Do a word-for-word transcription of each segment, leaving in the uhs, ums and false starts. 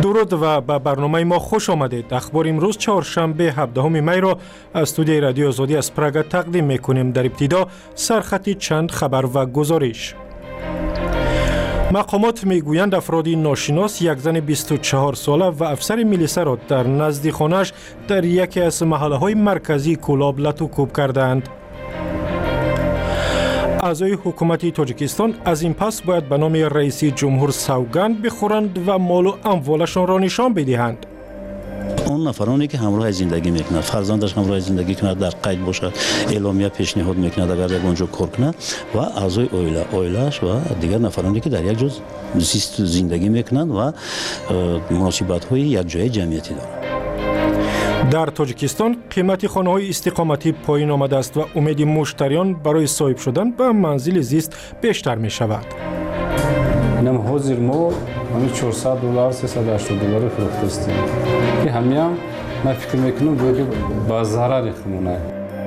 درود و به برنامه ما خوش آمدید. اخبار امروز چهارشنبه هفدهم می را از استودیوی رادیو آزادی از پراگ تقدیم میکنیم. در ابتدا سرخط چند خبر و گزارش. مقامات میگویند افرادی ناشناس یک زن بیست و چهار ساله و افسر میلیسا را در نزد خانه‌اش در یکی از محله‌های مرکزی کولاب لطوکوب کردند. اعضای حکومت تاجیکستان از این پس باید به نام رئیس جمهور سوگند بخورند و مال و اموالشان را نشان بدهند. اون نفرانی که همراه زندگی میکنند، فرزندش همراه زندگی کند، در قید باشد، اعلامیه پیشنهاد میکند اگر یک اونجا کار کنه، و اعضای اویله اویلش و دیگر نفرانی که در یک جز زیست زندگی میکنند و مناسبت های یک جای جمعیتی دارند. در تاجیکستان قیمت خانه‌های استقامتی پایین آمده است و امید مشتریان برای صاحب شدن به منزل زیست بیشتر می شود. اینم حاضر ما همین چهارصد دلار سیصد و هشتاد دلار فروختیم که همین هم من فکر میکنم باید با ضرر خمونه.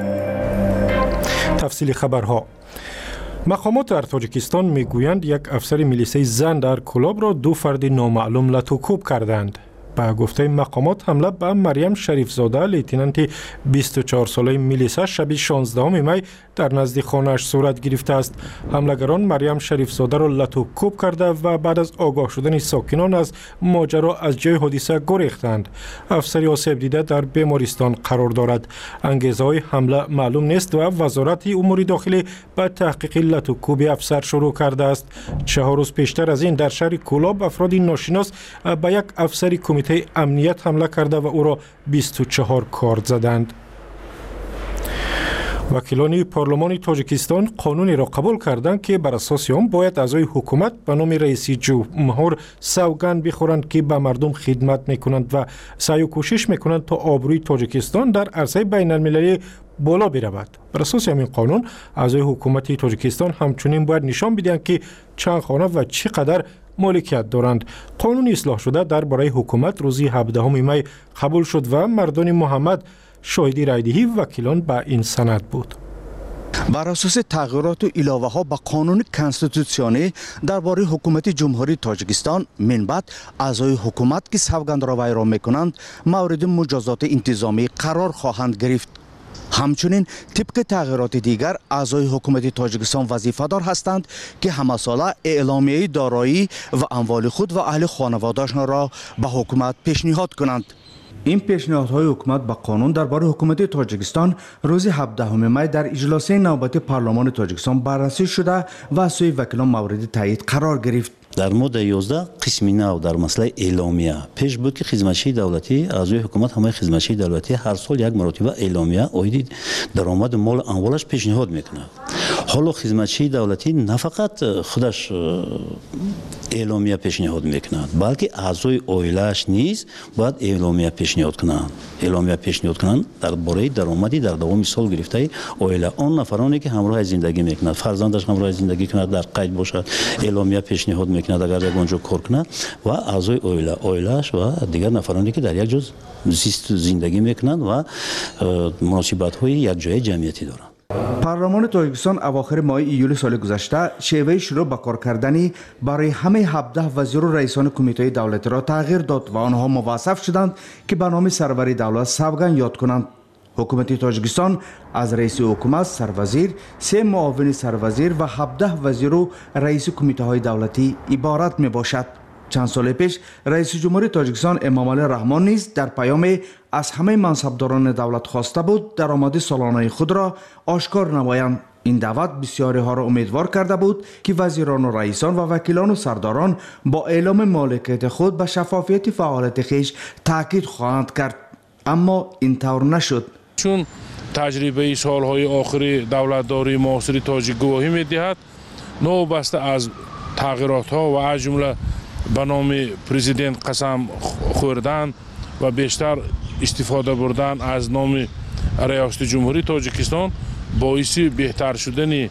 تفصیل خبرها. مقامات در تاجیکستان میگویند یک افسر میلیسای زن در کولاب را دو فرد نامعلوم لطوکوب کردند. با گفته مقامات حمله به مریم شریف زاده لیتنانت بیست و چهار ساله میلیسا شب شانزدهم می در نزد خانه‌اش صورت گرفته است. حملگران مریم شریف زاده را لطوکوب کرده و بعد از آگاه شدن ساکنان از ماجرا از جای حادثه گریختند. افسر آسیب دیده در بیمارستان قرار دارد. انگیزه های حمله معلوم نیست و وزارت امور داخلی به تحقیق لطوکوب افسر شروع کرده است. چهار روز پیشتر از این در شهر کولاب افرادی ناشناس به یک افسر کمیته امنیت حمله کرده و او را بیست و چهار کارد زدند. وکیلان پارلمان تاجیکستان قانونی را قبول کردند که بر اساس آن باید اعضای حکومت به نام رئیس جمهور سوگند بخورند که به مردم خدمت میکنند و سعی و کوشش میکنند تا آبروی تاجیکستان در عرصه بین المللی بالا برود. بر اساس همین قانون اعضای حکومت تاجیکستان همچنین باید نشان بدهند که چند خانه و چقدر مالکیت دارند. قانون اصلاح شده درباره حکومت روز هفدهم می قبول شد و مردان محمد شاهدی رایدهی وکیلان به این سند بود. بر اساس تغییرات و علاوه ها به قانون کنستیتوسیونی درباره حکومت جمهوری تاجیکستان من بعد اعضای حکومت که سوگند را اجرا میکنند مورد مجازات انتظامی قرار خواهند گرفت. همچنین طبق تغییرات دیگر اعضای حکومت تاجیکستان وظیفه‌دار هستند که همه ساله اعلامیه دارایی و اموال خود و اهل خانواده‌شان را به حکومت پیشنهاد کنند. این پیشنهادهای حکومت به قانون درباره حکومت تاجیکستان روز هفدهم می در اجلاس نوبتی پارلمان تاجیکستان بررسی شده و از سوی وکیلان مورد تایید قرار گرفت. در ماده یازده قسم نو در مسئله اعلامیه پیش بود که خدمتچی دولتی اعضای حکومت همه خدمتچی دولتی هر سال یک مرتبه اعلامیه عاید درآمد مال اموالش پیشنهاد میکنه. حالا خدمتچی دولتی نه فقط خودش اعلامیه پیشنهاد میکنند بلکه اعضای عائله‌اش نیز باید اعلامیه پیشنهاد کنند. اعلامیه پیشنهاد کنند درباره درآمدی در دوام سال گرفته عائله آن نفرانی که همراه زندگی میکنند، فرزندش همراه زندگی کند، در قید باشد، اعلامیه پیشنهاد میکند اگر یک اونجا کار کنه، و اعضای عائله عائله‌اش و دیگر نفرانی که در یک جز زیست زندگی میکنند و مناسبت های یک جای جمعیتی دارند. پارلمان تاجیکستان اواخر ماه ایول سال گذشته شیوه شروع به کار کردنی برای همه هفده وزیر و رئیسان کمیته دولتی را تغییر داد و آنها موظف شدند که به نام سرور دولت سوگند یاد کنند. حکومت تاجیکستان از رئیس حکومت، سروزیر، سه معاون سروزیر و هفده وزیر و رئیس کمیته های دولتی عبارت می باشد. چند سال پیش رئیس جمهور تاجیکستان امامعلی رحمان نیز در پیام از همه منصبداران دولت خواسته بود درآمد سالانه خود را آشکار نمایند. این دعوت بسیاری ها را امیدوار کرده بود که وزیران و رئیسان و وکیلان و سرداران با اعلام مالکیت خود به شفافیت فعالیت خویش تاکید خواهند کرد، اما این طور نشد. چون تجربه سالهای آخری دولتداری معاصر تاجیک گواهی می‌دهد نوبسته از تغییرات ها و از جمله به نام پرزیدنت قسم خوردن و بیشتر استفاده بردن از نام ریاست جمهوری تاجیکستان باعث بهتر شدن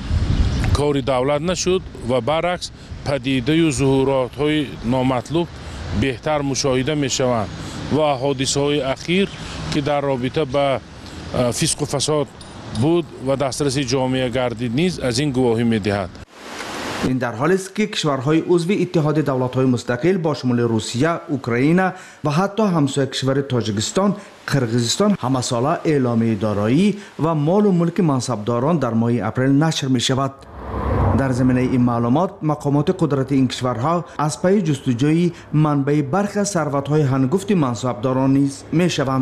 کار دولت نشد و برعکس پدیده و ظهورات های نامطلوب بهتر مشاهده می شوند و حادثه های اخیر که در رابطه با فسق و فساد بود و دسترس جامعه گردید نیز از این گواهی می دهد. این در حالی است که کشورهای عضو اتحاد دولت‌های مستقل با شمول روسیه، اوکراین و حتی همسایه کشور تاجیکستان، قرقیزستان همه ساله اعلامیه دارایی و مال و ملک منصبداران در ماه اپریل نشر می شود. در زمینه این معلومات مقامات قدرت این کشورها از پی جستجوی منبع برخی از ثروت‌های هنگفت منصبداران نیز می شوند.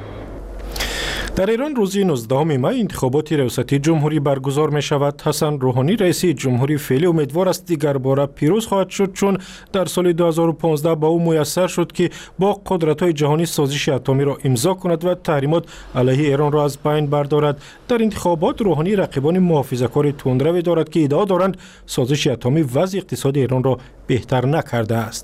در ایران روز نوزدهم می انتخابات ریاستی جمهوری برگزار می شود. حسن روحانی رئیس جمهوری فعلی امیدوار است دیگر باره پیروز خواهد شد، چون در سال دو هزار و پانزده با او میسر شد که با قدرت‌های جهانی سازش اتمی را امضا کند و تحریمات علیه ایران را از بین بردارد. در انتخابات روحانی رقیبان محافظه‌کار تندروی دارد که ادعا دارند سازش اتمی وضع اقتصاد ایران را بهتر نکرده است.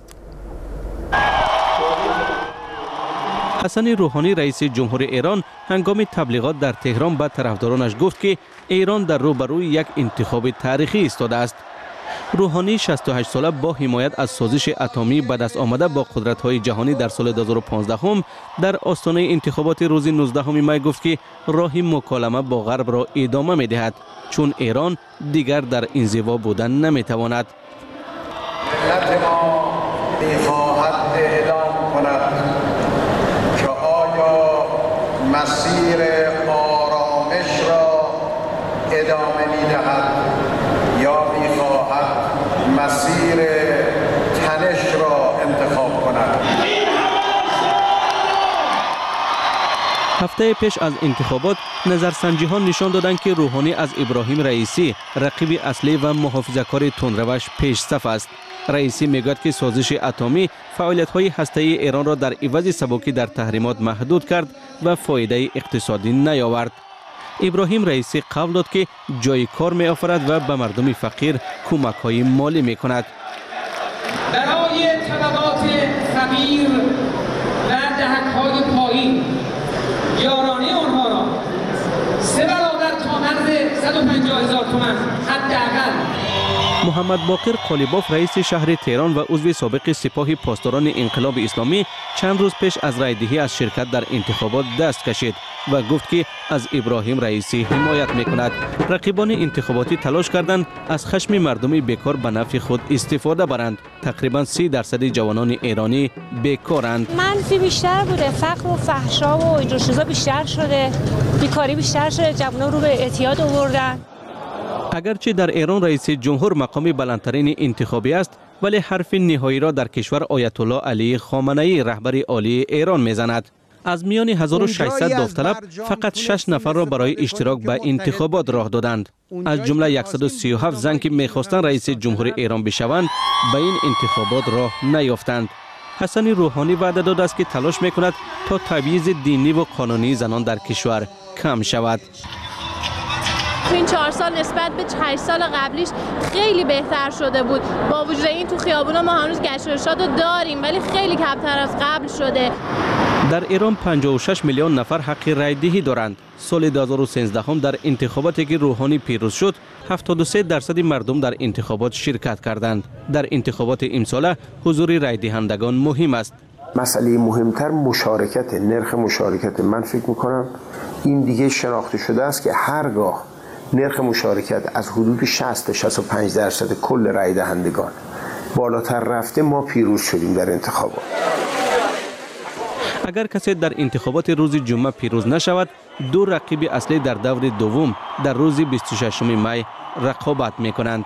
حسن روحانی رئیس جمهوری ایران هنگام تبلیغات در تهران به طرفدارانش گفت که ایران در روبروی یک انتخاب تاریخی ایستاده است. روحانی شصت و هشت ساله با حمایت از سازش اتمی به دست آمده با قدرت‌های جهانی در سال دو هزار و پانزده هم در آستانه انتخابات روز نوزدهم می گفت که راه مکالمه با غرب را ادامه می‌دهد، چون ایران دیگر در انزوا بودن نمی‌تواند. ملت ما می‌خواهد اعلام کند که آیا مسیر آرامش را ادامه می‌دهد یا می‌خواهد مسیر تنش را انتخاب کند. هفته پیش از انتخابات نظرسنجی ها نشان دادند که روحانی از ابراهیم رئیسی رقیب اصلی و محافظه‌کار تندروش پیش صف است. رئیسی میگوید که سازش اتمی فعالیت‌های هسته‌ای ایران را در عوض سبکی در تحریمات محدود کرد و فایده اقتصادی نیاورد. ابراهیم رئیسی قول داد که جای کار می آفرد و به مردم فقیر کمک‌های مالی می کند. برای طبقات فقیر و دهک‌های پایین یارانه آنها را سه برابر تا مرز صد و پنجاه هزار تومان حداقل. محمد باقر قالیباف رئیس شهر تهران و عضو سابق سپاه پاسداران انقلاب اسلامی چند روز پیش از رایدهی از شرکت در انتخابات دست کشید و گفت که از ابراهیم رئیسی حمایت میکند. رقیبان انتخاباتی تلاش کردند از خشم مردم بیکار به نفع خود استفاده برند. تقریبا سی درصد جوانان ایرانی بیکارند. منفی بیشتر بوده، فقر و فحشا و اینجور چیزا بیشتر شده، بیکاری بیشتر شده، جوانان رو به اعتیاد آوردن. اگرچه در ایران رئیس جمهور مقام بلندترین انتخابی است، ولی حرف نهایی را در کشور آیت الله علی خامنه‌ای رهبر عالی ایران میزند. از میان هزار و ششصد داوطلب فقط شش نفر را برای اشتراک به انتخابات راه دادند. از جمله صد و سی و هفت زن که میخواستند رئیس جمهور ایران بشوند به این انتخابات راه نیافتند. حسن روحانی وعده داده است که تلاش میکند تا تبعیض دینی و قانونی زنان در کشور کم شود. تو این چهار سال نسبت به هشت سال قبلیش خیلی بهتر شده بود. با وجود این تو خیابونا ما هنوز گشت و ارشاد رو داریم، ولی خیلی کمتر از قبل شده. در ایران پنجاه و شش میلیون نفر حق رای دهی دارند. سال دو هزار و سیزده هم در انتخاباتی که روحانی پیروز شد، هفتاد و سه درصد مردم در انتخابات شرکت کردند. در انتخابات امساله حضور رای دهندگان مهم است. مسئله مهمتر مشارکت، نرخ مشارکت. من فکر میکنم این دیگه شناخته شده است که هرگاه نرخ مشارکت از حدود شصت تا شصت و پنج درصد کل رای دهندگان بالاتر رفته، ما پیروز شدیم در انتخابات. اگر کسی در انتخابات روز جمعه پیروز نشود، دو رقیب اصلی در دور دوم در روز بیست و ششم می رقابت میکنند.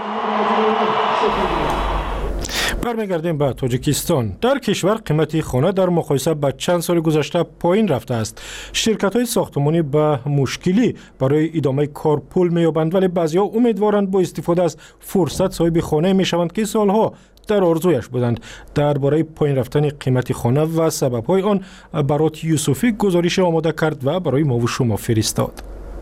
برمیگردیم به تاجیکستان. در کشور قیمت خانه در مقایسه با چند سال گذشته پایین رفته است. شرکت‌های ساختمانی به مشکلی برای ادامه کار پول می‌یابند، ولی بعضی‌ها امیدوارند با استفاده از فرصت صاحب خانه می‌شوند که سالها در آرزویش بودند. درباره پایین رفتن قیمت خانه و سبب‌های آن برات یوسفی گزارش آماده کرد و برای ما و شما فرستاد.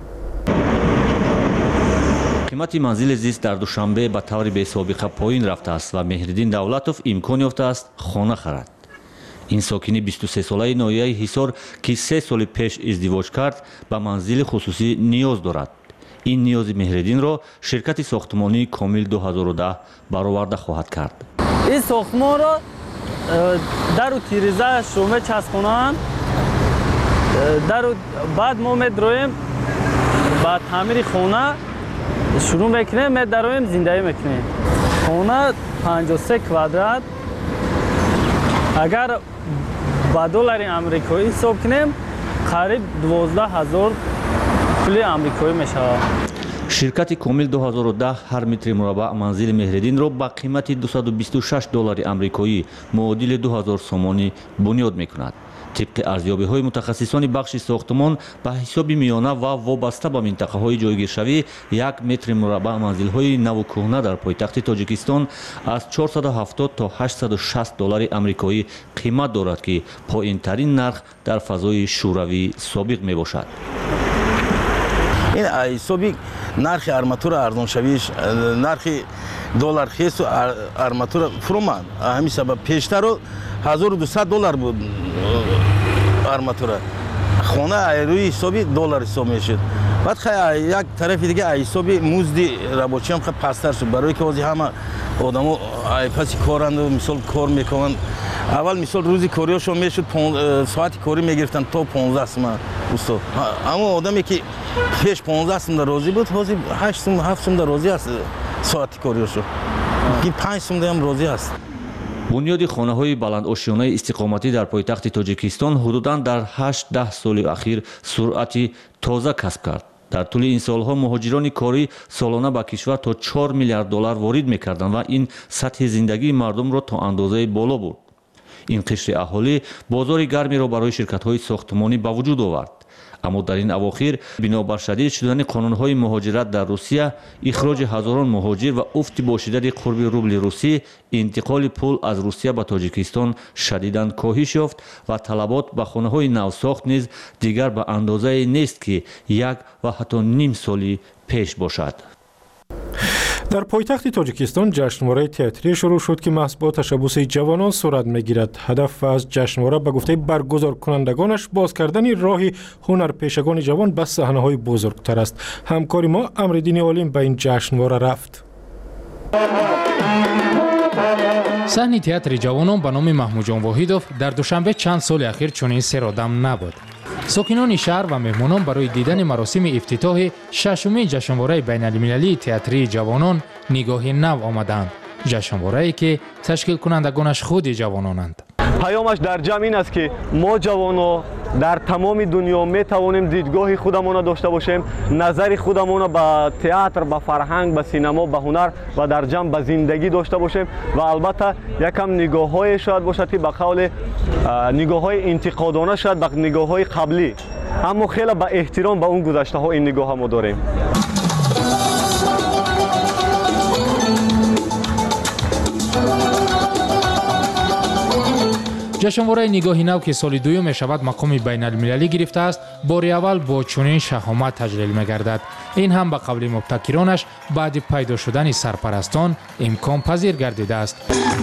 قیمت منزل زیست در دوشنبه به طور بی‌سابقه پایین رفته است و مهردین دولتوف امکان یافته است خانه خرد. این ساکن بیست و سه ساله ناحیه حصار که سه سال پیش ازدواج کرد به منزل خصوصی نیاز دارد. این نیاز مهردین را شرکت ساختمانی کامل دو هزار و ده برآورده خواهد کرد. این ساختمان را در و تیریزه شومه چسبانند. در بعد ما می‌درویم با تعمیر خانه شروع میکنیم ما در اون زندگی میکنیم. خونه پنجاه و سه کوادرات اگر با دلار آمریکایی حساب کنیم قریب دوازده هزار پول آمریکایی میشه. شرکت کومیل دو هزار و ده هر متر مربع منزل مهردین را با قیمت دویست و بیست و شش دلار آمریکایی معادل دو هزار سومانی بنیاد میکند. طبق ارزیابی‌های متخصصان بخش ساختمان به حساب میانه و وابسته به منطقه‌های جایگیرشوی یک متر مربع منزل‌های نو و کهنه در پایتخت تاجیکستان از چهارصد و هفتاد تا هشتصد و شصت دلار آمریکایی قیمت دارد که پایین‌ترین نرخ در فضای شوروی سابق میباشد. این حسابی نرخ آرماتور ارزان شویش نرخ دلار خیس و آرماتور فرومان همین سبب پیشتر رو هزار و دویست دلار بود آرماتور خانه روی حسابی دلار حساب میشد. بعد خیلی یک طرف دیگه حسابی مزد رابطی هم خیلی پستر شد برای که واسه همه آدمو پس کارند و مثال کار میکنن. اول مثال روزی کاریاشو میشد ساعتی کاری میگرفتن تا پانزده سوم استاد. اما آدمی که پیش پانزده سوم در روزی بود واسه هشت سوم هفت سوم در روزی است ساعتی کاریاشو. این پنج سوم هم روزی است. بنیاد خانه‌های بلندآشیانه استقامتی در پایتخت تاجیکستان حدوداً در هشت ده سال اخیر سرعتی تازه کسب کرد. در طول این سالها مهاجران کاری سالانه به کشور تا چهار میلیارد دلار وارد می‌کردند و این سطح زندگی مردم را تا اندازه بالا برد. این قشر اهالی بازار گرمی را برای شرکت‌های ساختمانی به وجود آورد. اما در این اواخر بنابر شدید شدن قانون‌های مهاجرت در روسیه، اخراج هزاران مهاجر و افت با شدت قرب روبل روسی، انتقال پول از روسیه به تاجیکستان شدیداً کاهش یافت و طلبات به خانه‌های نوساخت نیز دیگر به اندازه نیست که یک و حتی نیم سالی پیش باشد. در پایتخت تاجیکستان جشنواره تئاتری شروع شد که محض با تشبث جوانان صورت میگیرد. هدف از جشنواره به گفته برگزار کنندگانش باز کردن راهی هنرپیشگان جوان به صحنه‌های بزرگتر است. همکاری ما امردین عالم به این جشنواره رفت. صحن تئاتر جوانان به نام محمود جان واحدوف در دوشنبه چند سال اخیر چنین سرآدم نبود. ساکنان شهر و مهمانان برای دیدن مراسم افتتاح ششمین جشنواره بین‌المللی تئاتری جوانان نگاه نو آمدند. جشنواره‌ای که تشکیل کنندگانش خود جوانانند. پیامش در جمع این است که ما جوانان در تمام دنیا می توانیم دیدگاه خودمان را داشته باشیم، نظر خودمان را به تئاتر، به فرهنگ، به سینما، به هنر و در جمع به زندگی داشته باشیم و البته یکم نگاه‌های شاید باشد که به قول نگاه‌های انتقادانه شاید به نگاه‌های قبلی، اما خیلی با احترام به اون گذشته‌ها این نگاه ما داریم. جشنواره نگاهی نو که سال دوم می شود مقام بین المللی گرفته است، بار اول با چنین شهامت تجلیل می گردد. این هم به قول مبتکرانش بعد پیدا شدن سرپرستان امکان پذیر گردیده است.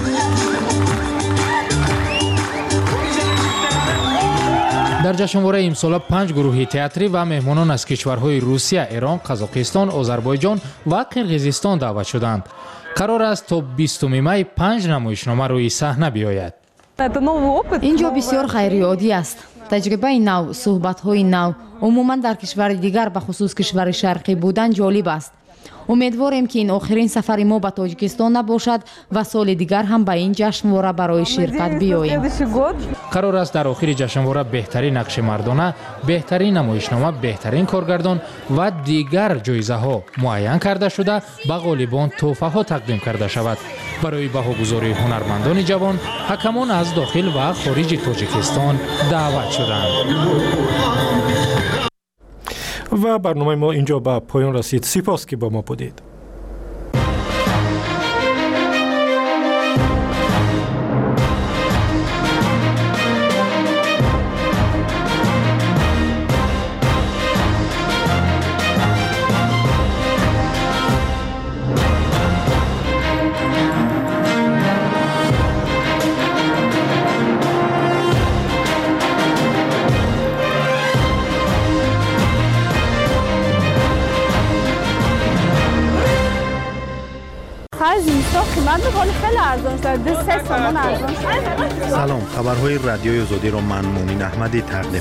در جشنواره امسال پنج گروه تئاتری و مهمانان از کشورهای روسیه، ایران، قزاقستان، آذربایجان و قرقیزستان دعوت شدند. قرار است تا بیستم می پنج نمایشنامه روی صحنه بیاید. اینجا بسیار خیریادی است. تجربه نو، صحبت‌های نو، عموما در کشور دیگر به خصوص کشور شرقی بودن جالب است. امیدواریم که این آخرین سفر ما به تاجیکستان نباشد و سال دیگر هم به این جشنواره برای شرکت بیاییم. قرار است در آخر جشنواره بهترین نقش مردانه، بهترین نمایشنامه، بهترین کارگردان و دیگر جایزه ها معین کرده شده به غالبان تحفه ها تقدیم کرده شود. برای بهاگذاری هنرمندان جوان، حکمان از داخل و خارج تاجیکستان دعوت شدند. و برنامه ما اینجا به پایان رسید. سپاس که با ما بودید. تو قیمت میکنی خیلی ارزان شده سه تومن ارزان شده. سلام، خبرهای رادیوی آزادی را من مونین احمدی تقدیم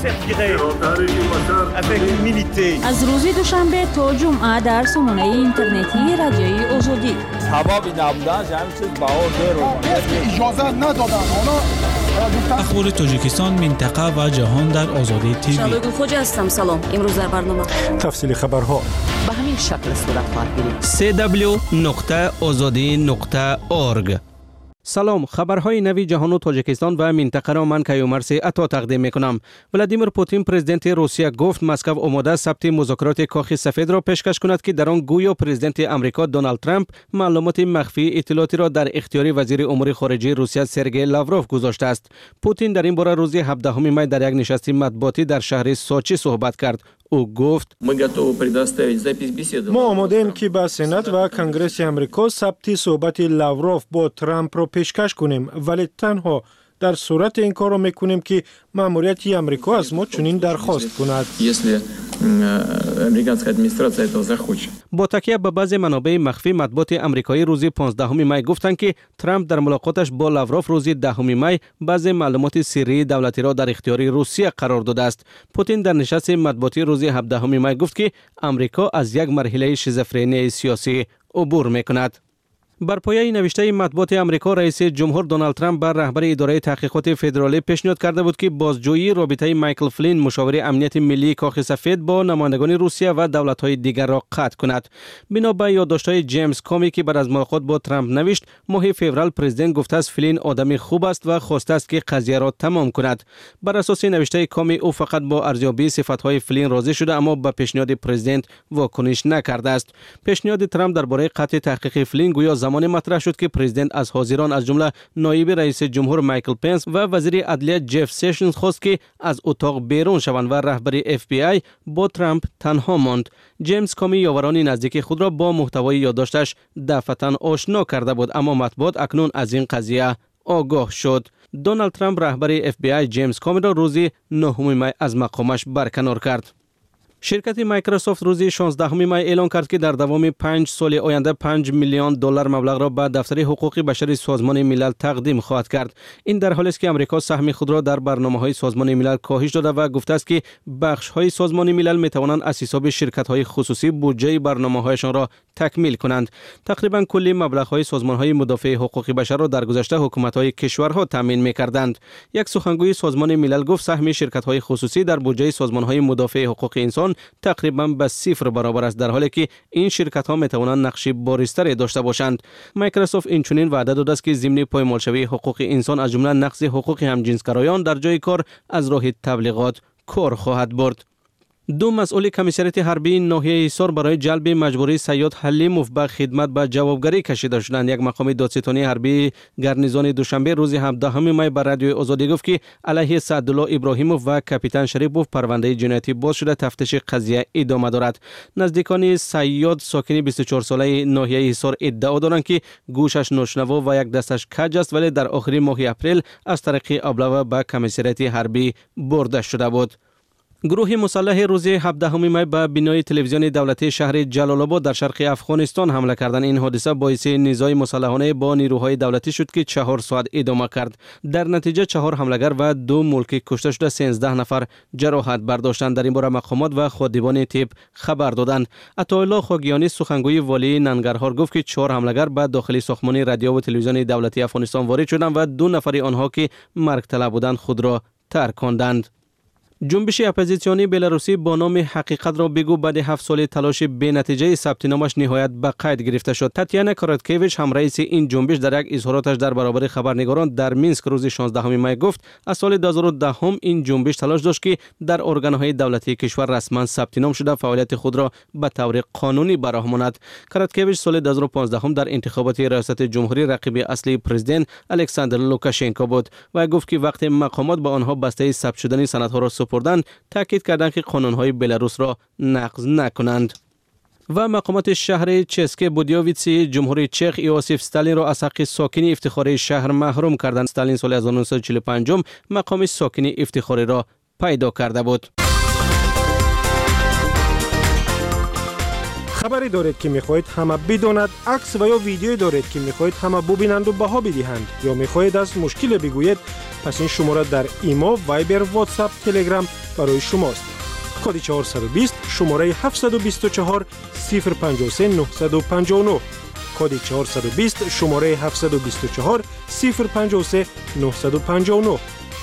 می‌کنم. از روز دوشنبه تا جمعه در سامانه اینترنتی رادیوی آزادی. حبابی نبودن همین چیز بهار داره. اجازه ندادن اونا. اخبار تاجیکستان، منطقه و جهان در آزادی تیوی. شالوی خوج هستم. سلام. امروز در برنامه تفصیل خبرها به همین شکل صورت خواهد گرفت. سی دبلیو نقطه آزادی نقطه اورگ. سلام، خبرهای نوی جهان و تاجیکستان و منطقه را من کیومرث عطا تقدیم میکنم. ولادیمیر پوتین پرزیدنت روسیه گفت مسکو آماده ثبت مذاکرات کاخ سفید را پیشکش کند که در آن گویا پرزیدنت آمریکا دونالد ترامپ معلومات مخفی اطلاعاتی را در اختیار وزیر امور خارجه روسیه سرگئی لاوروف گذاشته است. پوتین در این باره روز هفدهم می در یک نشست مطبوعاتی در شهر سوچی صحبت کرد. او گفت ما آماده ایم که به سنات و کنگره امریکا ثبت صحبت لاوروف با ترامپ را پیشکش کنیم، ولی تنها در صورت این کار را میکنیم که ماموریت امریکا از ما چنین درخواست کند. با تکیه به بعضی منابع مخفی مطبوعات آمریکایی روز پانزدهم می گفتند که ترامپ در ملاقاتش با لاوروف روز دهم می بعضی معلومات سری دولتی را در اختیار روسیه قرار داده است. پوتین در نشست مطبوعاتی روز هفدهم می گفت که آمریکا از یک مرحله شیزوفرنی سیاسی عبور میکند. بر پایه نوشته مطبوعات آمریکا، رئیس جمهور دونالد ترامپ بر رهبر اداره تحقیقات فدرالی پیشنهاد کرده بود که بازجویی رابطه مایکل فلین مشاور امنیت ملی کاخ سفید با نمایندگان روسیه و دولت‌های دیگر را قطع کند. بنا به یادداشت‌های جیمز کامی که بعد از ملاقات با ترامپ نوشت، ماه فوریه پرزیدنت گفته است فلین آدمی خوب است و خواسته است که قضیه را تمام کند. بر اساس نوشته کامی، او فقط با ارزیابی صفات‌های فلین راضی شده اما به پیشنهاد پرزیدنت واکنش نکرده است. پیشنهاد ترامپ درباره قطع تحقیق فلین گویا زمان مطرح شد که پرزیدنت از حاضران از جمله نایب رئیس جمهور مایکل پنس و وزیر عدلیه جف سیشنز خواست که از اتاق بیرون شوند و رهبر اف بی آی با ترامپ تنها ماند. جیمز کامی یاوران نزدیک خود را با محتوای یادداشتش دفعتاً آشنا کرده بود، اما مطبوعات اکنون از این قضیه آگاه شد. دونالد ترامپ رهبر اف بی آی جیمز کامی را روز نهم می از مقامش برکنار کرد. شرکت مایکروسافت روز شانزدهم می اعلام کرد که در دوام پنج سال آینده پنج میلیون دلار مبلغ را به دفتر حقوق بشر سازمان ملل تقدیم خواهد کرد. این در حالی است که آمریکا سهم خود را در برنامه‌های سازمان ملل کاهش داده و گفته است که بخش‌های سازمان ملل می‌توانند از حساب شرکت‌های خصوصی بودجه برنامه‌هایشان را تکمیل کنند. تقریباً کل مبلغ‌های سازمان‌های مدافع حقوق بشر را در گذشته حکومت‌های کشورها تامین می‌کردند. یک سخنگوی سازمان ملل گفت سهم شرکت‌های خصوصی در بودجه سازمان‌های مدافع حقوق انسان تقریبا به صفر برابر است، در حالی که این شرکت ها می توانند نقش بارزتری داشته باشند. مایکروسافت این چنین وعده داده است که ضمن پایمالشوی حقوق انسان از جمله نقض حقوق همجنسگرایان در جای کار از راه تبلیغات کار خواهد برد. دو مسئول کمیسریت حربی ناحیه ایسار برای جلب مجبوری صیاد حلیموف به خدمت به جوابگری کشیده شدند. یک مقام دادستانی حربی گارنیزون دوشنبه روز هفدهم می بر رادیو آزادی گفت که علیه سعدالله ابراهیموف و کاپیتان شریفوف پرونده جنایتی باز شده، تفتیش قضیه ادامه دارد. نزدیکان صیاد ساکن بیست و چهار ساله ناحیه ایسار ادعا دارند که گوشش ناشنوا و یک دستش کج است، ولی در آخر ماه اپریل از طریق ابلاغ به کمیسریت حربی برده شده بود. گروه مسلح روز هفدهم می به بنای تلویزیون دولتی شهر جلال آباد در شرق افغانستان حمله کردند. این حادثه باعث نزاع مسلحانه با نیروهای دولتی شد که چهار ساعت ادامه کرد. در نتیجه چهار حملگر و دو ملکی کشته شده، سیزده نفر جراحت برداشتند. در این باره مقامات و خادمان طب خبر دادند. عطاالله خاگیانی سخنگوی والی ننگرهار گفت که چهار حملگر به داخل ساختمان رادیو و تلویزیون دولتی افغانستان وارد شدند و دو نفر آنها که مرگ طلب بودند خود را ترک کردند. جنبش اپوزیسیونی بلاروسی با نام حقیقت را بگو بعد هفت سال تلاش بی نتیجه ثبت نامش نهایت به قید گرفته شد. تاتیانا کاراتکیویچ هم رئیس این جنبش در یک اظهاراتش در برابر خبرنگاران در مینسک روز شانزدهم می گفت از سال دو هزار و ده هم این جنبش تلاش داشت که در ارگان‌های دولتی کشور رسما ثبت نام شده فعالیت خود را به طور قانونی برآورد. کاراتکیویچ سال دو هزار و پانزده هم در انتخابات ریاست جمهوری رقیب اصلی پرزیدنت الکساندر لوکاشنکو بود و گفت که وقتی مقامات به آنها بسته ثبت شدن سندها را سپردند، تاکید کردند که قانون‌های بلاروس را نقض نکنند. و مقامات شهر چسک بودیوویتسی جمهوری چک ایواسیف استالین را از حق ساکنی افتخاری شهر محروم کردند. استالین سال هزار و نهصد و چهل و پنج مقام ساکنی افتخاری را پیدا کرده بود. خبری دارید که میخواهید همه بداند، عکس و یا ویدیویی دارید که میخواهید همه ببینند و بها بدهند، یا میخواهید از مشکل بگویید، پس این شماره در ایما، وایبر، واتساپ، تلگرام برای شماست. کد چهارصد و بیست شماره هفتصد و بیست و چهار صفر پنجاه و سه نهصد و پنجاه و نه. کد چهارصد و بیست شماره هفتصد و بیست و چهار صفر پنجاه و سه نهصد و پنجاه و نه.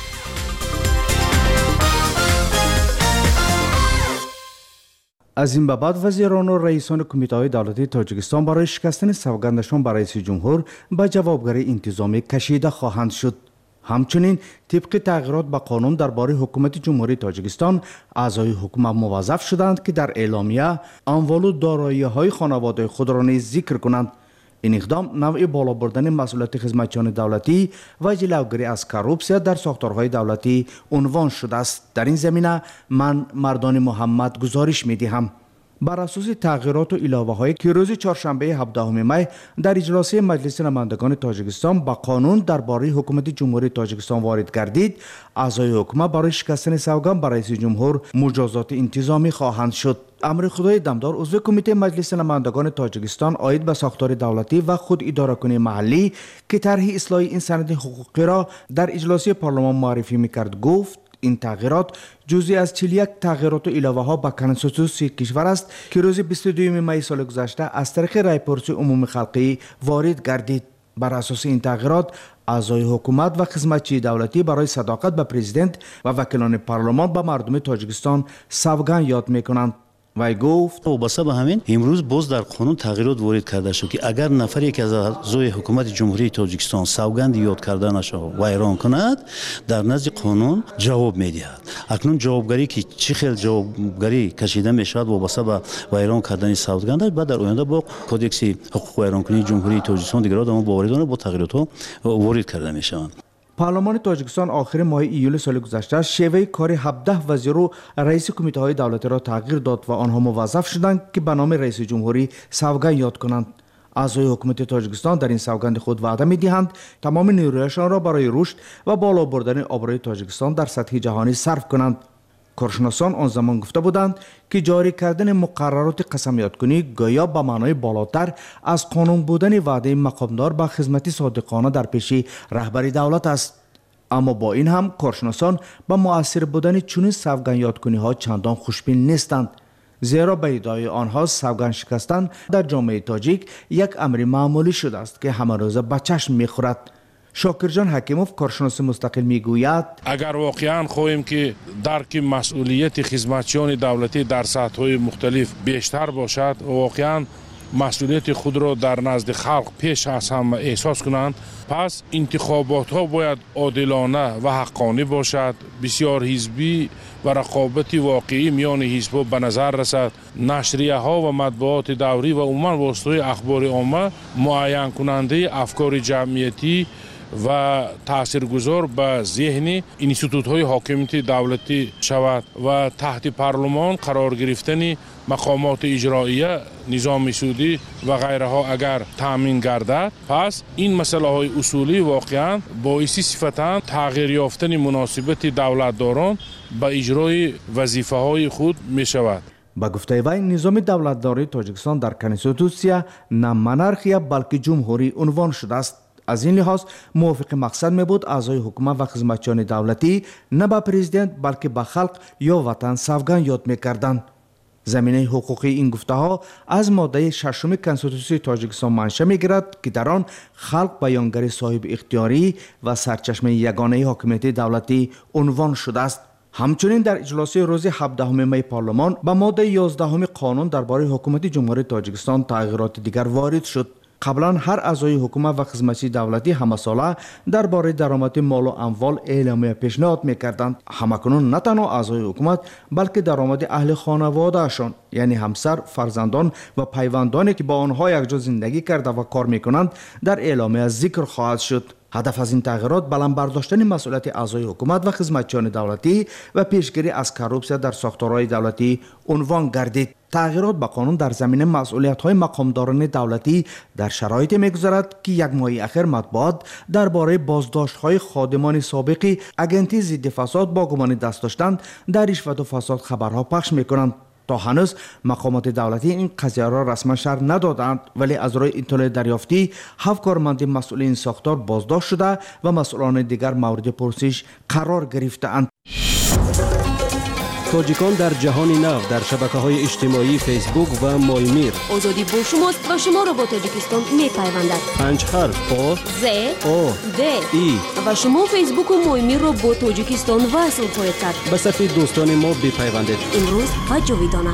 از این به بعد وزیران و رئیسان کمیته‌های دولتی تاجیکستان برای شکستن سوگندشان به رئیس جمهور به جوابگری انتظامی کشیده خواهند شد. همچنین طبق تغییرات به قانون درباره حکومت جمهوری تاجیکستان، اعضای حکومت موظف شدند که در اعلامیه اموال و دارایی‌های خانواده خود را نیز ذکر کنند. این اقدام نوع بالا بردن مسئولیت خدمتچیان دولتی و جلوگیری از کروپسیا در ساختارهای دولتی عنوان شده است. در این زمینه من مردان محمد گزارش می‌دهم. بر اساس تغییرات و علاوه‌هایی که روز چهارشنبه هفدهم می در اجلاس مجلس نمایندگان تاجیکستان با قانون درباره حکومت جمهوری تاجیکستان وارد گردید، اعضای حکومت برای شکستن سوگند بر رئیس جمهور مجازات انتظامی خواهند شد. امر خدای دمدار عضو کمیته مجلس نمایندگان تاجیکستان عاید به ساختار دولتی و خود اداره کنی محلی که طرح اصلاح این سند حقوقی را در اجلاس پارلمان معرفی می‌کرد گفت این تغییرات جزئی از چهل و یک تغییرات و علاوه ها به کنستیتوسیون کشور است که روز بیست و دوم می سال گذشته از طریق رایپرسی عمومی خلقی وارد گردید. بر اساس این تغییرات اعضای حکومت و خدمتچی دولتی برای صداقت به پرزیدنت و وکیلان پارلمان به مردم تاجیکستان سوگند یاد میکنند. وی گفت وابسته به همین امروز باز در قانون تغییرات وارد کرده شد که اگر نفر یک از اعضای حکومت جمهوری تاجیکستان سوگند یاد کردنش را ویران کند، در نزد قانون جواب میدهد. اکنون جوابگری که چه خیلی جوابگری کشیده میشود وابسته به ویران کردن سوگند، بعد در آینده با کدکس حقوق ویران کنی جمهوری تاجیکستان دیگر آدم باوریدانه با تغییرات ها وارد کرده میشوند. پارلمان تاجیکستان آخر ماه ایول سال گذشته شیوه کار هفده وزیر و رئیس کمیته های دولتی را تغییر داد و آنها موظف شدند که به نام رئیس جمهوری سوگند یاد کنند. اعضای حکومت تاجیکستان در این سوگند خود وعده می‌دهند تمام نیرویشان را برای رشد و بالا بردن آبروی تاجیکستان در سطح جهانی صرف کنند. کارشناسان آن زمان گفته بودند که جاری کردن مقررات قسم یادکنی گویا به معنای بالاتر از قانون بودن وعده مقامدار به خدمت صادقانه در پیش رهبری دولت است. اما با این هم کارشناسان به مؤثر بودن چنین سوگند یادکنی ها چندان خوشبین نیستند، زیرا به ادعای آنها سوگند شکستن در جامعه تاجیک یک امر معمولی شده است که همه روزه به چشم میخورد. شاکرجان حکیموف کارشناس مستقل میگوید اگر واقعا خواهیم که درک مسئولیت خدمتچیان دولتی در سطح‌های مختلف بیشتر باشد، واقعا مسئولیت خود را در نزد خلق پیش از همه احساس کنند، پس انتخابات ها باید عادلانه و حقانی باشد، بسیار حزبی و رقابت واقعی میان حزب ها به نظر رسد، نشریه ها و مطبوعات دوری و عموما واسطه اخبار عامه معین کننده افکار جمعیتی و تاثیرگذار به ذهن انستیتوت های حاکمیت دولتی شود و تحت پارلمان قرار گرفتن مقامات اجراییه، نظام سودی و غیره ها اگر تامین گردد، پس این مسئله های اصولی واقعا باعث صفتاً تغییر یافتن مناسبت دولتداران به اجرای وظیفه های خود می شود. با گفته وی نظام دولتداری تاجیکستان در کنستیتوسیا نه منارخیا بلکه جمهوری عنوان شده است. از این لحاظ موافق مقصد می بود اعضای حکومت و خدمتچیان دولتی نه به پرزیدنت بلکه به خلق یا وطن سوگند یاد می کردند. زمینه حقوقی این گفته ها از ماده ششم کنستیتوسی تاجیکستان منشأ می گیرد که در آن خلق بیانگر صاحب اختیاری و سرچشمه یگانه حاکمیت دولتی عنوان شده است. همچنین در اجلاس روز هفدهم می پارلمان به ماده یازدهم قانون درباره حکومت جمهوری تاجیکستان تغییرات دیگر وارد شد. قبلا هر اعضای حکومت و خدمتچی دولتی همه ساله درباره درآمد مال و اموال اعلامیه پیشنهاد می‌کردند. همکنون نه تنها اعضای حکومت بلکه درآمد اهل خانواده‌شان یعنی همسر، فرزندان و پیوندانی که با آنها یکجا زندگی کرده و کار می‌کنند در اعلامیه ذکر خواهد شد. هدف از این تغییرات بلند برداشتن مسئولیت اعضای حکومت و خدمتچیان دولتی و پیشگیری از کروپسیا در ساختارهای دولتی عنوان گردید. تغییرات به قانون در زمینه مسئولیت‌های مقامداران دولتی در شرایطی می‌گذرد که یک ماه اخیر مطبوعات درباره بازداشت‌های خادمان سابقی اگنتی ضد فساد با گمان دست داشتن در رشوت و فساد خبرها پخش می‌کنند. تا هنوز مقامات دولتی این قضیه را رسما شرح ندادند، ولی از روی اطلاع دریافتی هفت کارمند مسئول این ساختار بازداشت شده و مسئولان دیگر مورد پرسش قرار گرفته‌اند. تاجیکان در جهان نو در شبکه‌های اجتماعی فیسبوک و مایمیر. آزادی با شماست و شما را با تاجیکستان می‌پیوندد. پنج حرف آ ز آ د ای و شما فیسبوک و مایمیر را با تاجیکستان وصل خواهید کرد. به صفحه دوستان ما بپیوندید. امروز و جاویدانه.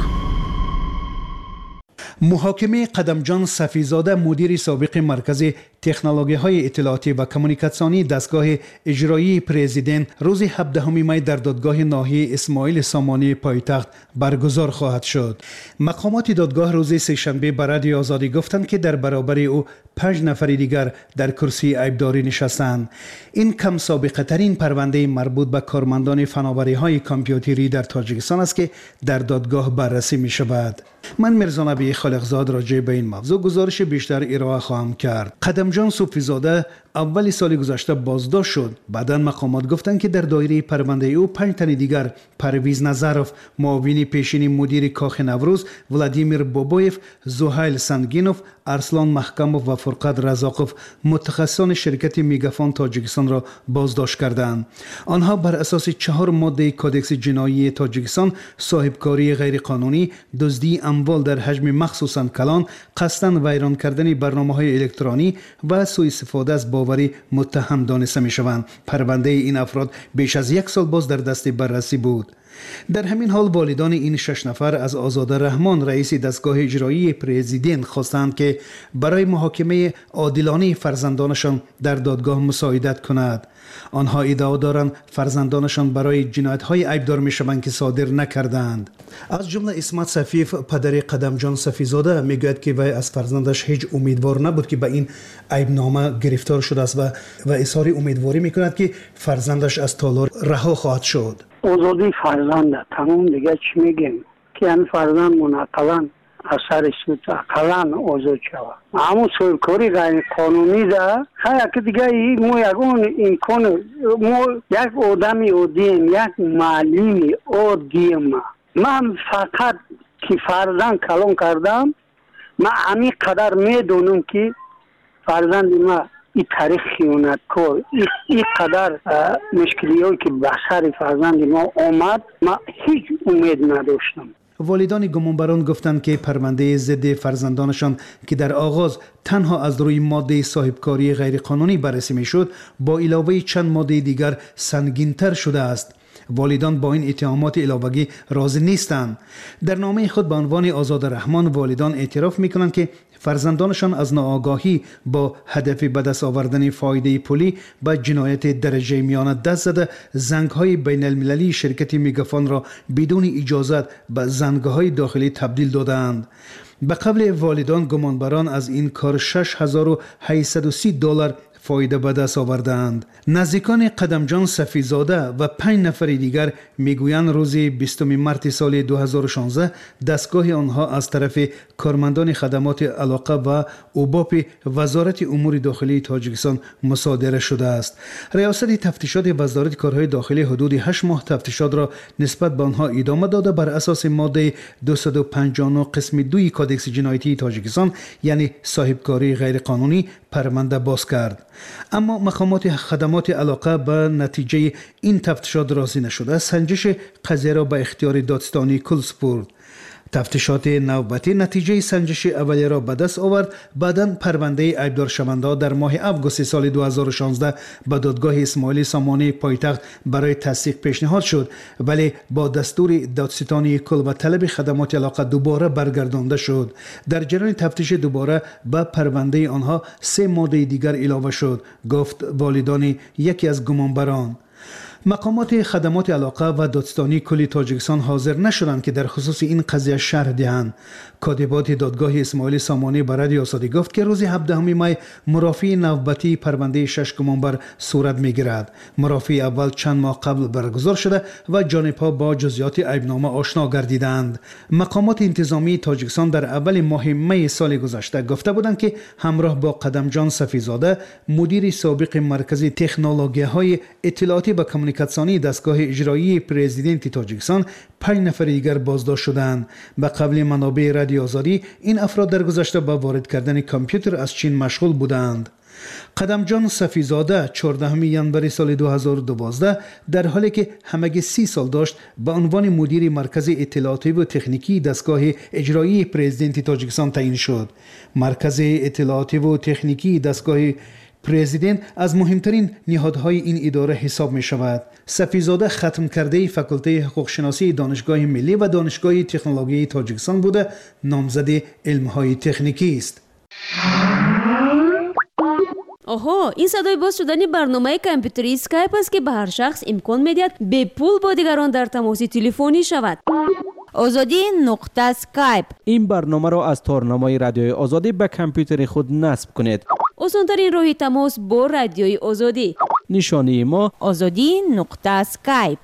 محاکمه قدمجان صفیزاده مدیر سابق مرکز تکنولوژی‌های اطلاعاتی و کمیونیکاسیونی دستگاه اجرایی پرزیدنت روز هفدهم می در دادگاه ناحیه اسماعیل سامانی پایتخت برگزار خواهد شد. مقامات دادگاه روز سه‌شنبه به رادیو آزادی گفتند که در برابر او پنج نفر دیگر در کرسی عیبداری نشستند. این کم سابقه ترین پرونده مربوط به کارمندان فناوری‌های کامپیوتری در تاجیکستان است که در دادگاه بررسی می شود. من مرزا نبی خالقزاد راجع به این موضوع گزارش بیشتر ارائه خواهم کرد. قدمجان صوفیزاده اول سال گذشته بازداشت شد. بعداً مقامات گفتند که در دایره پرونده او پنج تن دیگر پرویز نظرف، معاون پیشین مدیر کاخ نوروز، ولادیمیر بابویف، زوهایل سنگینوف، ارسلان محکموف و فرقت رزاقوف متخصصان شرکت میگافون تاجیکستان را بازداشت کردند. آنها بر اساس چهار ماده کدکس جنایی تاجیکستان صاحبکاری غیرقانونی، دزدی اموال در حجم مخصوصاً کلان، قصداً ویران کردن برنامه‌های الکترونی و سوء استفاده از باوری متهم دانسته می‌شوند. پرونده این افراد بیش از یک سال باز در دست بررسی بود. در همین حال والدان این شش نفر از آزاده رحمان رئیس دستگاه اجرایی پرزیدنت خواستند که برای محاکمه عادلانه فرزندانشان در دادگاه مساعدت کند. آنها ادعا دارند فرزندانشان برای جنایت‌های عیبدار می‌شوند که صادر نکردند. از جمله اسمت صفیف پدر قدمجان صفیزاده میگوید که وی از فرزندش هیچ امیدوار نبود که به این عیبنامه گرفتار شده است و و اظهار امیدواری می‌کند که فرزندش از تالار رها خواهد شد. آزادی فرزند تمام دیگه چی میگیم که این فرزند منقلا اثر سود اقلا آزاد شود. اما سرکاری غیر قانونی ده خیلی که دیگه ما یکون امکان ما یک آدمی عادیم، یک معلمی عادیم، من فقط که فرزند کلان کردم، من همین قدر میدونم که فرزند ما این تاریخ خیانتکار این قدر مشکلی هایی که به سر فرزند ما آمد ما هیچ امید نداشتم. والدان گمانبران گفتند که پرونده ضد فرزندانشان که در آغاز تنها از روی ماده صاحبکاری غیرقانونی بررسی میشد با علاوه چند ماده دیگر سنگین‌تر شده است. والدان با این اتهامات علاوه‌ای راضی نیستند. در نامه خود به عنوان آزاده رحمان والدان اعتراف میکنند که فرزندانشان از ناآگاهی با هدف به دست آوردن فایده پولی به جنایت درجه میانه دست زده زنگ‌های بین المللی شرکت میگافون را بدون اجازت به زنگ‌های داخلی تبدیل دادند. به قبل والدان گمانبران از این کار شش هزار و هشتصد و سی دلار فایده به دست آوردند. نزدیکان قدمجان صفیزاده و پنج نفر دیگر میگویند روز بیستم مارس سال دو هزار و شانزده دستگاه آنها از طرف کارمندان خدمات علاقه و اوباپ وزارت امور داخلی تاجیکستان مصادره شده است. ریاست تفتیشات وزارت کارهای داخلی حدود هشت ماه تفتیشات را نسبت به آنها ادامه داده بر اساس ماده دویست و پنجاه و نه قسم دو کدکس جنایتی تاجیکستان یعنی صاحبکاری غیرقانونی پرونده باز کرد. اما مقامات خدمات علاقه به نتیجه این تفتیشات راضی نشده سنجش قضیه را به اختیار دادستانی کل سپرد. تفتیشات نوبتی نتیجه سنجش اولیه را به دست آورد. بعداً پرونده عیبدار شونده در ماه آگوست سال دو هزار و شانزده به دادگاه اسماعیل سامانی پایتخت برای تصدیق پیشنهاد شد ولی با دستور دادستانی کل و طلب خدمات علاقه دوباره برگردانده شد. در جریان تفتیش دوباره به پرونده آنها سه ماده دیگر اضافه شد، گفت والدان یکی از گمانبران. مقامات خدمات علاقه و دادستانی کل تاجیکستان حاضر نشدند که در خصوص این قضیه شرح دهند. کاتبات دادگاه اسماعیل سامانی به رادیو آزادی گفت که روز هفدهم می مرافعه نوبتی پرونده شش گمانبر صورت میگیرد. مرافعه اول چند ماه قبل برگزار شده و جانبها با جزئیات عیبنامه آشنا گردیدند. مقامات انتظامی تاجیکستان در اول ماه می سال گذشته گفته بودند که همراه با قدمجان صفیزاده مدیر سابق مرکز تکنولوژی‌های اطلاعاتی و کمیونیکاسیون کمونیکاسیونی دستگاه اجرایی پرزیدنت تاجیکستان پنج نفر دیگر بازداشت شدند. به قول منابع رادیو آزادی این افراد در گذشته با وارد کردن کامپیوتر از چین مشغول بودند. قدمجان صفیزاده چهاردهم ینوری سال دو هزار و دوازده در حالی که همگی سی سال داشت به عنوان مدیر مرکز اطلاعاتی و تکنیکی دستگاه اجرایی پرزیدنت تاجیکستان تعیین شد. مرکز اطلاعاتی و تکنیکی دستگاه پرزیدنت از مهمترین نهادهای این اداره حساب می شود. صفیزاده ختم کرده فاکولته حقوق شناسی دانشگاه ملی و دانشگاه تکنولوژی تاجیکستان بوده، نامزد علمهای تکنیکی است. آها، این صدای باز شدن برنامه کامپیوتری اسکایپ است که به هر شخص امکان میدهد به پول با دیگران در تماس تلفنی شود. آزادی نقطه اسکایپ. این برنامه را از تارنمای رادیوی آزادی به کامپیوتر خود نصب کنید. آسان‌ترین راه تماس با رادیوی آزادی. نشانی ما آزادی نقطه اسکایپ.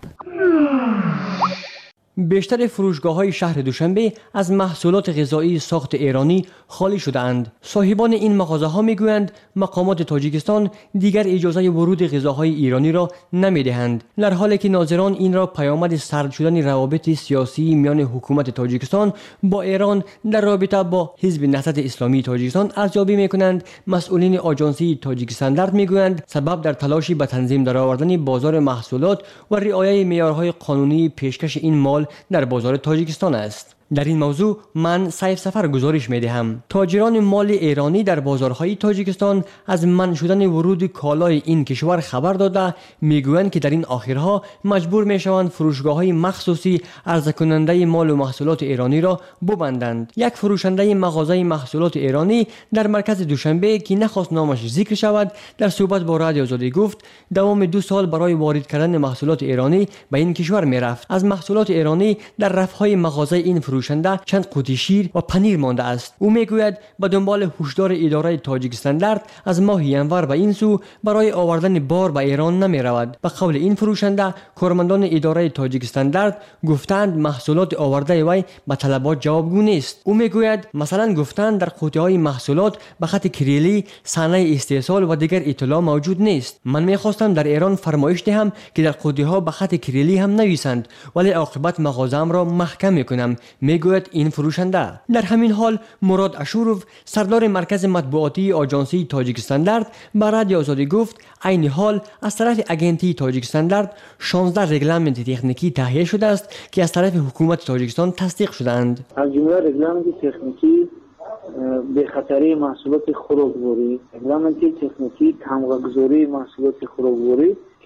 بیشتر فروشگاه‌های شهر دوشنبه از محصولات غذایی ساخت ایرانی خالی شده‌اند. صاحبان این مغازه‌ها می‌گویند مقامات تاجیکستان دیگر اجازه ورود غذاهای ایرانی را نمی‌دهند، در حالی که ناظران این را پیامد سرد شدن روابط سیاسی میان حکومت تاجیکستان با ایران در رابطه با حزب نهضت اسلامی تاجیکستان ارزیابی می‌کنند. مسئولین آژانسی تاجیک استاندارد می‌گویند سبب در تلاشی به تنظیم درآوردن بازار محصولات و رعایت معیارهای قانونی پیشکش این مال در بازار تاجیکستان است. در این موضوع من سیف سفر گزارش می دهم. تاجران مال ایرانی در بازارهای تاجیکستان از منع شدن ورود کالای این کشور خبر داده میگویند که در این آخرها مجبور می شوند فروشگاه‌های مخصوصی عرضه کننده مال و محصولات ایرانی را ببندند. یک فروشنده مغازه محصولات ایرانی در مرکز دوشنبه که نخواست نامش ذکر شود در صحبت با رادیو آزادی گفت دوام دو سال برای وارد کردن محصولات ایرانی به این کشور می رفت. از محصولات ایرانی در رفهای مغازه این فروشنده چند قوطی شیر و پنیر مانده است. او میگوید به دنبال هشدار اداره تاجیک استاندارد از ماه ینور به این سو برای آوردن بار به ایران نمی رود. به قول این فروشنده کارمندان اداره تاجیک استاندارد گفتند محصولات آورده وی به طلبات جوابگو نیست. او میگوید مثلا گفتند در قوطی های محصولات به خط کریلی صحنه استحصال و دیگر اطلاع موجود نیست. من میخواستم در ایران فرمایش دهم که در قوطی ها به خط کریلی هم نویسند، ولی عاقبت مغازه‌ام را محکم میکنم، میگوید این فروشنده. در همین حال مراد اشوروف سردار مرکز مطبوعاتی آژانسی تاجیک استاندارد به رادیو آزادی گفت عین حال از طرف اگنتی تاجیک استاندارد شانزده رگلمنت تکنیکی تهیه شده است که از طرف حکومت تاجیکستان تصدیق شدند. از جمله رگلمنت تکنیکی به خطری محصولات خوراکواری، رگلمنت تکنیکی تمغه‌گذاری محصولات خوراکواری که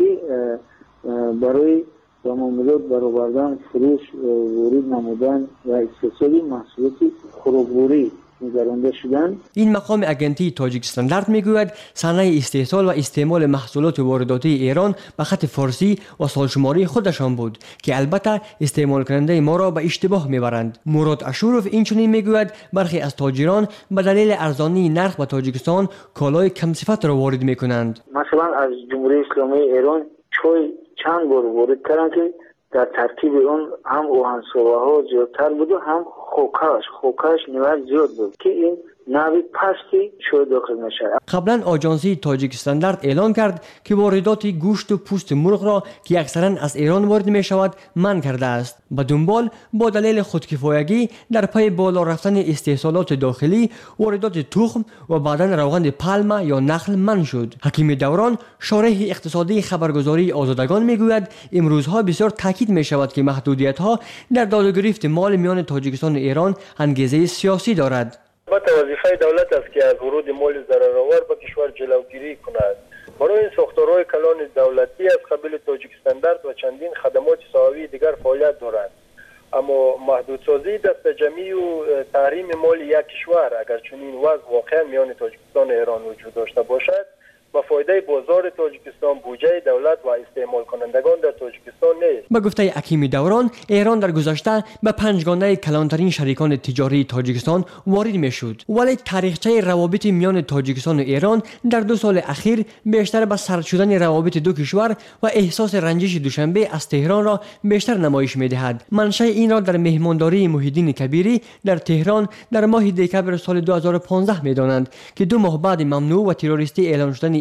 برای و معاملات برآوردن، فروش، ورود نمودن و استحصال محصولات خوراکواری نگرانده شدند. این مقام اگنتی تاجیک استاندارد میگوید صحنه استحصال و استعمال محصولات وارداتی ایران به خط فارسی و سالشماری خودشان بود که البته استعمال کننده ما را به اشتباه میبرند. مراد اشوروف اینچنین میگوید برخی از تاجران به دلیل ارزانی نرخ به تاجیکستان کالای کم صفت را وارد میکنند. مثلا از جمهوری اسلامی ایران چای چند بار وارد کردن که در ترکیب اون هم اوهنسوها زیادتر بود و هم خوکاش خوکاش نوع زیاد بود که این نوع پستی چای داخل نشه. قبلا آژانسی تاجیک استاندارد اعلام کرد که واردات گوشت و پوست مرغ را که اکثرا از ایران وارد می شود منع کرده است. به دنبال با دلیل خودکفایگی در پی بالا رفتن استحصالات داخلی واردات تخم و بعداً روغن پالمه یا نخل منع شد. حکیم دوران شارح اقتصادی خبرگزاری آزادگان میگوید امروزها بسیار تاکید می شود که محدودیت ها در داد و گریخت مال میان تاجیکستان و ایران انگیزه سیاسی دارد. البته وظیفه دولت است که از ورود مال ضررآور به کشور جلوگیری کند. برای این ساختارهای کلان دولتی از قبیل تاجیک استاندارد و چندین خدمات ساوی دیگر فعالیت دارند، اما محدودسازی دست جمعی و تحریم مال یک کشور اگر چنین وضع واقعا میان تاجیکستان و ایران وجود داشته باشد و فایده بازار تاجیکستان، بودجه دولت و استعمال کنندگان در تاجیکستان نیست. به گفته حکیم دوران ایران در گذشته به پنجگانه کلانترین شریکان تجاری تاجیکستان وارد میشد، ولی تاریخچه روابط میان تاجیکستان و ایران در دو سال اخیر بیشتر به سرد شدن روابط دو کشور و احساس رنجش دوشنبه از تهران را بیشتر نمایش میدهد. منشأ این را در مهمانداری محیدین کبیری در تهران در ماه دکمبر سال دو هزار و پانزده میدانند که دو ماه بعد ممنوع و تروریستی اعلان شدن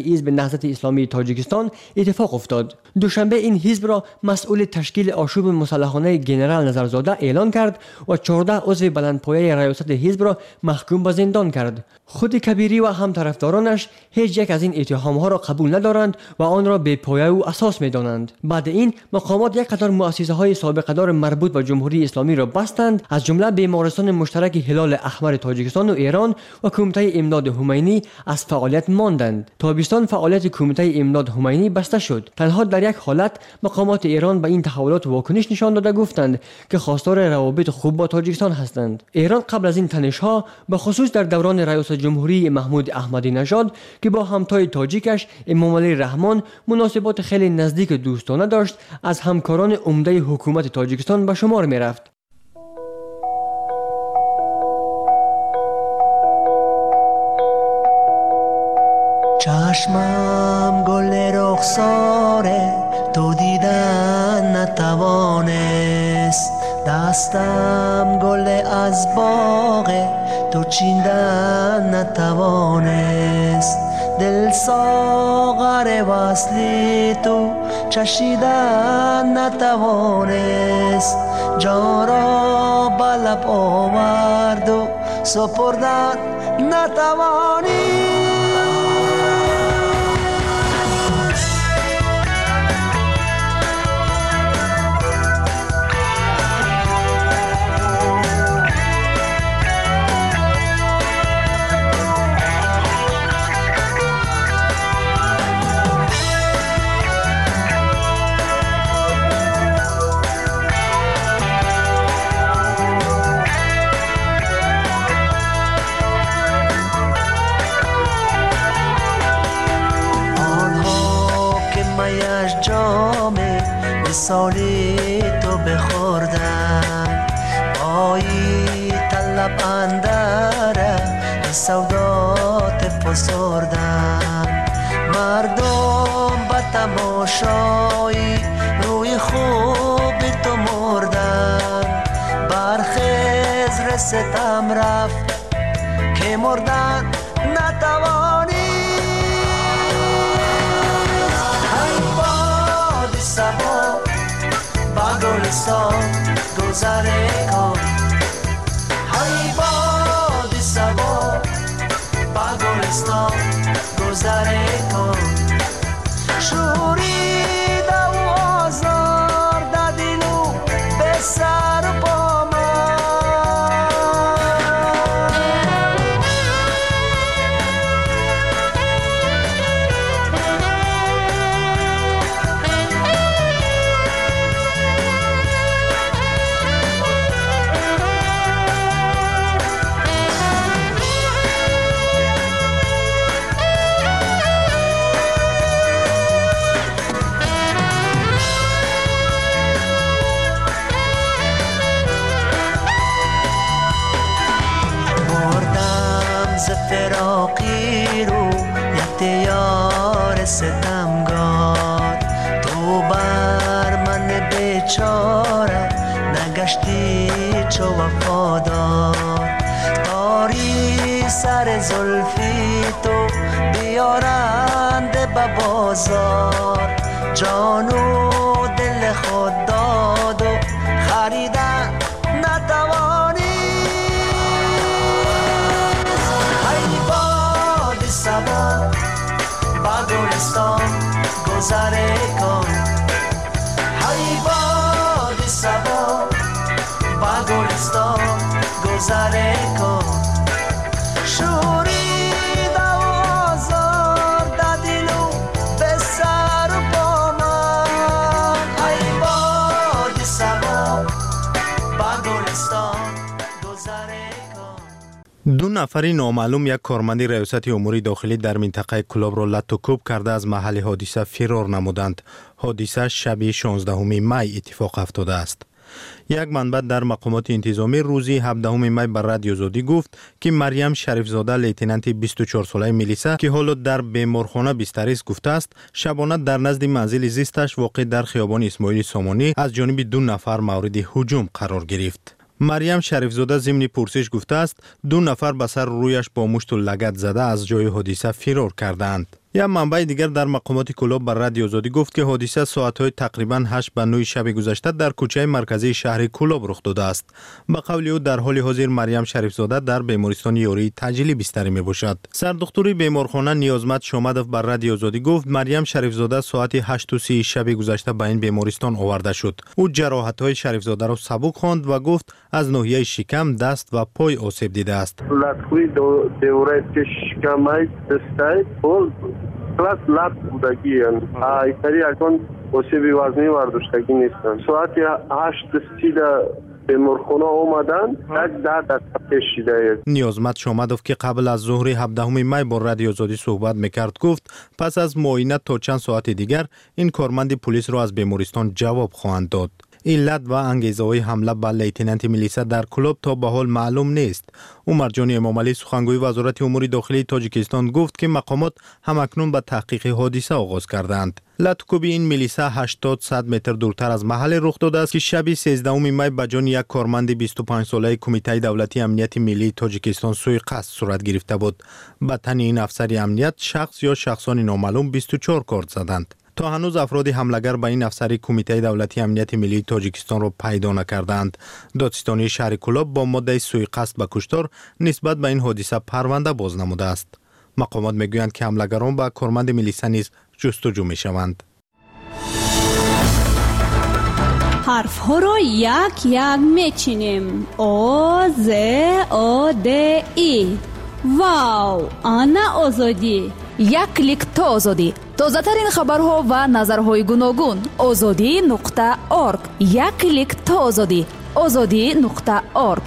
حزب نهضت اسلامی تاجیکستان اتفاق افتاد. دوشنبه این حزب را مسئول تشکیل آشوب مسلحانه ژنرال نظرزاده اعلان کرد و چهارده عضو بلندپایه ریاست حزب را محکوم به زندان کرد. خود کبیری و هم طرفدارانش هیچ یک از این اتهام‌ها را قبول ندارند و آن را بی پایه و اساس می‌دانند. بعد این مقامات یک قطار مؤسسه‌های سابقه‌دار مربوط به جمهوری اسلامی را بستند، از جمله بیمارستان مشترک هلال احمر تاجیکستان و ایران و کمیته امداد همینی از فعالیت ماندند. تابستان فعالیت کمیته امداد همینی بسته شد. تنها در یک حالت مقامات ایران به این تحولات واکنش نشان داده گفتند که خواستار روابط خوب با تاجیکستان هستند. ایران قبل از این تنش‌ها به خصوص در دوران ریاست جمهوری محمود احمدی نژاد که با همتای تاجیکش امام علی رحمان مناسبات خیلی نزدیک دوستانه داشت، از همکاران عمده حکومت تاجیکستان به شمار می رفت. چشمم گل رخساره تو دیدن نتوانست، دستم گل از باغ تو چیندن نتوانست، دل ساغر وصلی تو چشیدن نتوانست، جان را به لب آورد و سپردن نتوانست. سالی تو بخوردن پایی طلب اندره سودات پسردن، مردم به تماشایی روی خوب تو مردن، برخیز رستم رفت که مردن نتوانی. گلستان گذره کن، های باد سبا با گلستان گذره کن، شوریده و آزار دادیلو به سر با من. فراقی رو یار ستمگار، تو بر من بیچاره نگشتی چو وفادار، تاری سر زلفی تو بیارنده به بازار، جانو دل خود داد و خریدن نتوانی. سبا با گلستان گذره کن، های باد سبا با گلستان گذره کن، شوریده و آزار دادیلو به سر با من، های باد سبا با گلستان گذره کن. دو نفری نامعلوم یک کارمند ریاست امور داخلی در منطقه کلاب را لت و کوب کرده از محل حادثه فرار نمودند. حادثه شب شانزدهم می اتفاق افتاده است. یک منبع در مقامات انتظامی روزی هفدهم می بر رادیو آزادی گفت که مریم شریفزاده لیتنانت بیست و چهار ساله میلیسا که حالا در بیمارخانه بستری است گفته است شبانه در نزد منزل زیستش واقع در خیابان اسماعیل سامانی از جانب دو نفر مورد هجوم قرار گرفت. مریم شریفزاده ضمن پرسش گفته است دو نفر به سر رویش با مشت و لگد زده از جای حادثه فرار کردند. یا منبع دیگر در مقامات کلوب بر رادیو آزادی گفت که حادثه ساعت‌های تقریباً هشت به نه شب گذشته در کوچه مرکزی شهر کلوب رخ داده است. به قول او در حال حاضر مریم شریفزاده در بیمارستان یوری تجلی بستری میباشد. سردکتر بیمارخانه نیازمند شامدوف بر رادیو آزادی گفت مریم شریفزاده ساعت هشت و سی شب گذشته به این بیمارستان آورده شد. او جراحت‌های شریفزاده را سبک خواند و گفت از ناحیه شکم، دست و پای آسیب دیده است. لطفی دوره شکمای دسته پلاس لط بودگی ایتری اکن آسیبی وزنی ورداشتگی نیستن. ساعت هشت سی بیمارخانه آمدن یک ده دقیقه پیش شده. نیازمند شامدوف که قبل از ظهر هفدهم می با رادیو آزادی صحبت میکرد گفت پس از معاینه تا چند ساعت دیگر این کارمند پلیس را از بیمارستان جواب خواهند داد. علت و انگیزه های حمله به لیتنانت میلیسا در کلوب تا به حال معلوم نیست. عمر جان امامعلی سخنگوی وزارت امور داخلی تاجیکستان گفت که مقامات همکنون به تحقیق حادثه آغاز کردند. لطکوبی این میلیسا هشتاد صد متر دورتر از محل رخ داده است که شب سیزدهم می به جان یک کارمند بیست و پنج ساله کمیته دولتی امنیت ملی تاجیکستان سوی قصد صورت گرفته بود. به تن این افسر امنیت شخص یا شخصان نامعلوم بیست و چهار کارت زدند. تا هنوز افراد حملگر به این افسری کمیته دولتی امنیت ملی تاجیکستان را پیدا نکردند. دادستانی شهر کلوب با ماده سوی قصد به کشتار نسبت به این حادثه پرونده باز نموده است. مقامات میگویند که حملگران به کارمند میلیسا نیز جستجو میشوند. حرف ها را یک یک میچینیم. آ ز آ د ای. واو، آنا آزادی. یک کلیک تا آزادی. تازه‌ترین خبرها و نظرهای گوناگون. آزادی نقطه ارگ. یک کلیک تا آزادی. آزادی نقطه ارگ.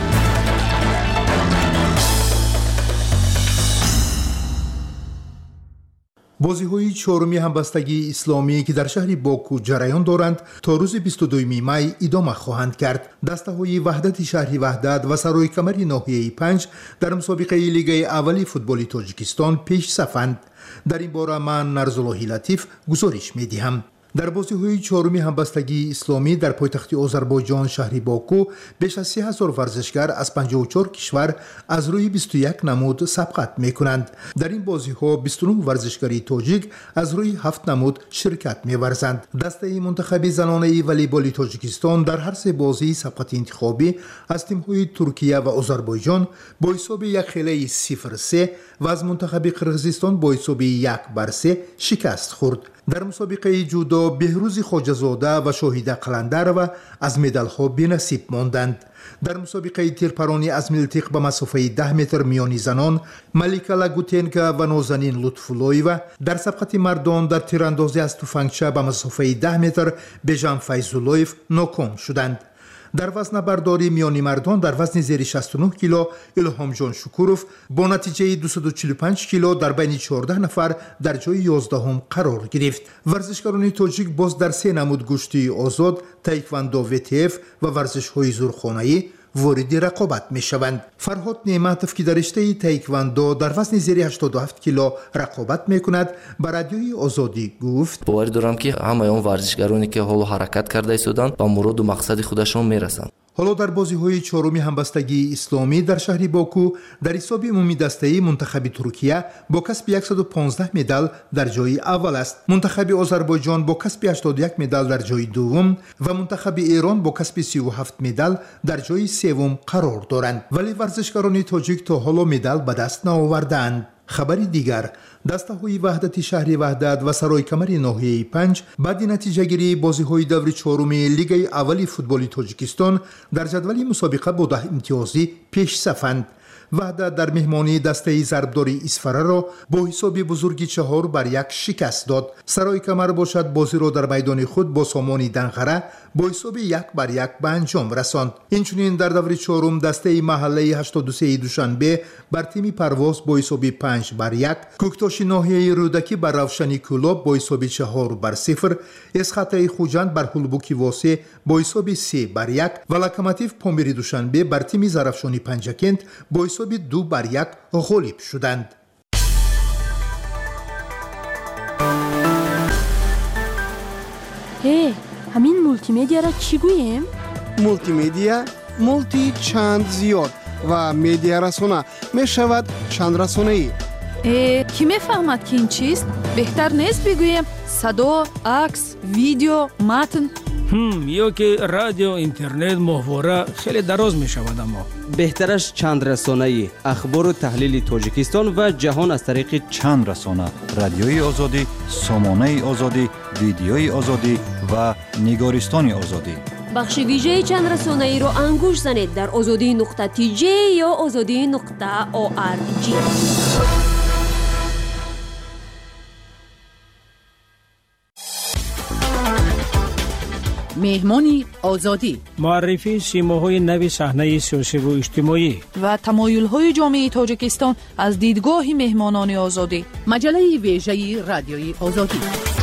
بازی‌های چهارمی همبستگی اسلامی که در شهر باکو جریان دارند تا روز بیست و دوم می ادامه خواهند کرد. دسته‌های وحدت شهر وحدت و سرای کمری ناحیه پنج در مسابقه لیگ اولی فوتبال تاجیکستان پیش صفند. در این باره من نرزاللهی لطیف گزارش می‌دهم. در بازی‌های چهارمی همبستگی اسلامی در پایتخت آذربایجان شهر باکو بیش از سه هزار ورزشگر از پنجاه و چهار کشور از روی بیست و یک نمود سبقت می‌کنند. در این بازی‌ها بیست و نه ورزشکاری تاجیک از روی هفت نمود شرکت می‌ورزند. دسته منتخب زنانه والیبال تاجیکستان در هر سه بازی سبقت انتخابی از تیم‌های ترکیه و آذربایجان با حساب یک خیلی صفر سه و از منتخب قرقیزستان با حساب یک بر سه شکست خورد. در مسابقه جودو بهروز خواجه‌زاده و شاهیده قلندر و از مدال ها بی‌نصیب ماندند. در مسابقه تیرپرانی از ملتق به مسافه ده متر میانی زنان ملیکا لاگوتنکا و نازنین لطف‌اللهی‌وا در سبقت مردان در تیراندازی از تفنگچه به مسافه ده متر بیژن فیض‌اللهیف ناکام شدند. در وزن برداری میانی مردان در وزن زیر شصت و نه کیلو الهام جان شکوروف با نتیجه دویست و چهل و پنج کیلو در بین چهارده نفر در جای یازدهم قرار گرفت. ورزشکاران تاجیک باز در سه نمود گشتی آزاد، تایکواندو و تی اف و ورزش‌های زورخانه‌ای وارد رقابت می شوند. فرهاد نعمتوف که در رشته تایکواندو در وزن زیر هشتاد و هفت کیلو رقابت می کند به رادیوی آزادی گفت باور دارم که همه اون ورزشکارانی که حال و حرکت کرده ایستادند به مراد و مقصد خودشون میرسند. حالا در بازی‌های چهارمی همبستگی اسلامی در شهر باکو در حساب عمومی دسته‌ای منتخب ترکیه با کسب صد و پانزده مدال در جای اول است. منتخب آذربایجان با کسب هشتاد و یک مدال در جای دوم و منتخب ایران با کسب سی و هفت مدال در جای سوم قرار دارند. ولی ورزشکاران تاجیک تا حالا مدال به دست نآوردند. خبری دیگر، دسته‌های وحدت شهر وحدت و سرای کمری ناحیه پنج بعد نتیجه گیری بازی‌های دور چهارم لیگ اولی فوتبال تاجیکستان در جدول مسابقه با ده امتیازی پیش صفند. وحدت در مهمانی دسته ضربداری اسفره را با حساب بزرگی چهار بر یک شکست داد. سرای کمر باشد بازی را در میدان خود با سامان دنغره با حساب یک بر یک به انجام رساند. اینچنین در دور چهارم دسته محله هشتاد و سه دوشنبه بر تیم پرواز با حساب پنج بر یک، کوکتاش ناحیه رودکی بر روشنی کلوب با حساب چهار بر صفر، اسخطه خوجند بر هلبوکی واسه با حساب سه بر یک و لکماتیف پامیری دوشنبه بر تیم زرافشانی پنجکند با حساب دو بر یک غالب شدند. هی همین مولتی میدیا را چی گوییم؟ مولتی میدیا مولتی چند زیاد و میدیا رسانه می شود چند رسانه ای. کی میفهمد که این چیست؟ بهتر نیست بگویم صدا، عکس، ویدیو، متن؟ هم یا که رادیو، اینترنت، محوره خیلی دراز می شود. اما بهترش چند رسانه‌ای اخبار و تحلیل تاجیکستان و جهان از طریق چند رسانه: رادیوی آزادی، سامانه آزادی، ویدیوی آزادی و نگارستان آزادی. بخش ویژه چند رسانه ای رو انگوش زنید در آزادی نقطه تی جی یا آزادی نقطه او آر جی. مهمانی آزادی، معرفی سیماهای نوی صحنه سیاسی و اجتماعی و تمایل‌های جامعه تاجیکستان از دیدگاه مهمانان آزادی. مجله ویژه رادیوی آزادی.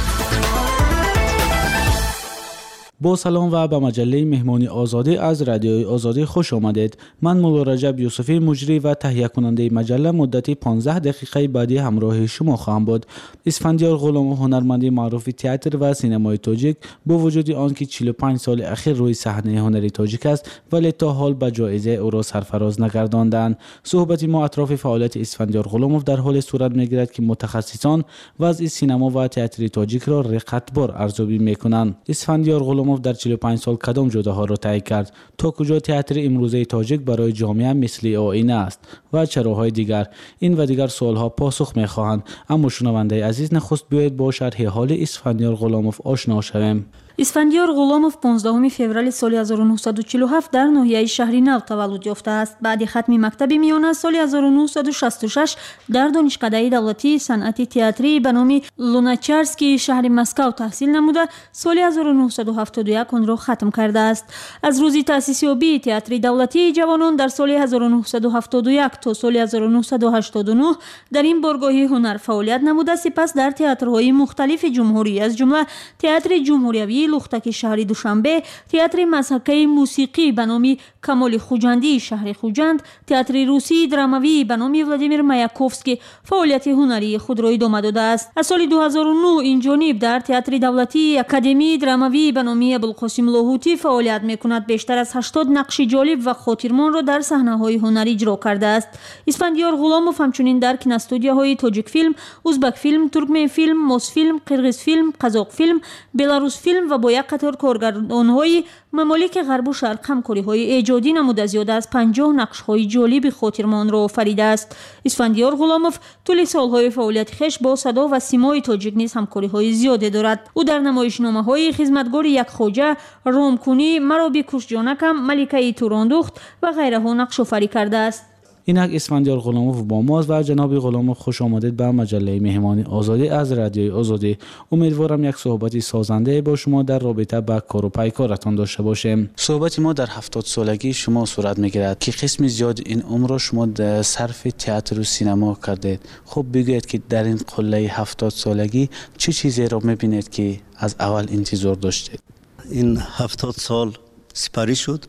با سلام و به مجله مهمانی آزادی از رادیوی آزادی خوش آمدید. من مولا رجب یوسفی مجری و تهیه کننده مجله مدتی پانزده دقیقه بعدی همراه شما خواهم بود. اسفندیار غلاموف هنرمند معروف تئاتر و سینمای تاجیک با وجود آنکه چهل و پنج سال اخیر روی صحنه هنری تاجیک است ولی تا حال به جایزه او را سرفراز نگرداندند. صحبت ما اطراف فعالیت اسفندیار غلاموف در حال صورت میگیرد که متخصصان وضع سینما و تئاتر تاجیک را رقتبار ارزیابی میکنند. اسفندیار غلاموف در چهل و پنج سال کدام جداها را طی کرد؟ تا کجا تئاتر امروزه تاجیک برای جامعه مثل آینه است و چراهای دیگر؟ این و دیگر سوالها پاسخ میخواهند. اما شنونده عزیز، نخست بیایید با شرح حال اسفندیار غلاموف آشنا شویم. اسفندیار غلاموف پانزدهم فوریه سال هزار و نهصد و چهل و هفت در ناحیه شهر نو تولد یافته است. بعد ختم مکتب میانه سال هزار و نهصد و شصت و شش در دانشکده دولتی صنعت تئاتری به نام لوناچارسکی شهر مسکو تحصیل نموده سال هزار و نهصد و هفتاد و یک آن را ختم کرده است. از روز تأسیس یابی تئاتر دولتی جوانان در سال هزار و نهصد و هفتاد و یک تا سال هزار و نهصد و هشتاد و نه در این بارگاه هنر فعالیت نموده. سپس در تئاترهای مختلف جمهوری از جمله تئاتر جمهوری لختک شهر دوشنبه، تئاتر مضحکه موسیقی به نام کمال خوجندی شهر خوجند، تئاتر روسی دراموی به نام ولادیمیر مایاکوفسکی فعالیت هنری خود را ادامه داده است. از سال دو هزار و نه این جانب در تئاتر دولتی اکادمی دراموی به نام ابوالقاسم لاهوتی فعالیت میکند. بیشتر از هشتاد نقش جالب و خاطرمان را در صحنه‌های هنری اجرا کرده است. اسفندیار غلاموف همچنین در کینوستودیوهای تاجیک فیلم، ازبک فیلم، ترکمن فیلم، ماس فیلم، قرغیز فیلم، قزاق فیلم، بلاروس فیلم و با یک قطار کارگردان‌های ممالک غرب و شرق همکاری‌های ایجادی نموده. زیاده از پنجاه نقش‌های جالب خاطرمان را آفریده است. اسفندیار غلاموف طول سال‌های فعالیت خویش با صدا و سیمای تاجیک نیز همکاری‌های زیادی دارد. او در نمایشنامه‌های خدمتگار یک خوجه، رامکونی، مرا بکش جانکم، ملکه توراندوخت و غیرها نقش آفری کرده است. اینک اسفندیار غلاموف با ماست و جناب غلاموف خوش آمدید به مجله مهمانی آزادی از رادیوی آزادی. امیدوارم یک صحبت سازنده با شما در رابطه با کار و پیکارتان داشته باشیم. صحبت ما در هفتاد سالگی شما صورت میگیرد که قسم زیاد این عمر را شما صرف تئاتر و سینما کردید. خب بگویید که در این قله هفتاد سالگی چه چیزی را میبینید که از اول انتظار داشتید؟ این هفتاد سال سپری شد،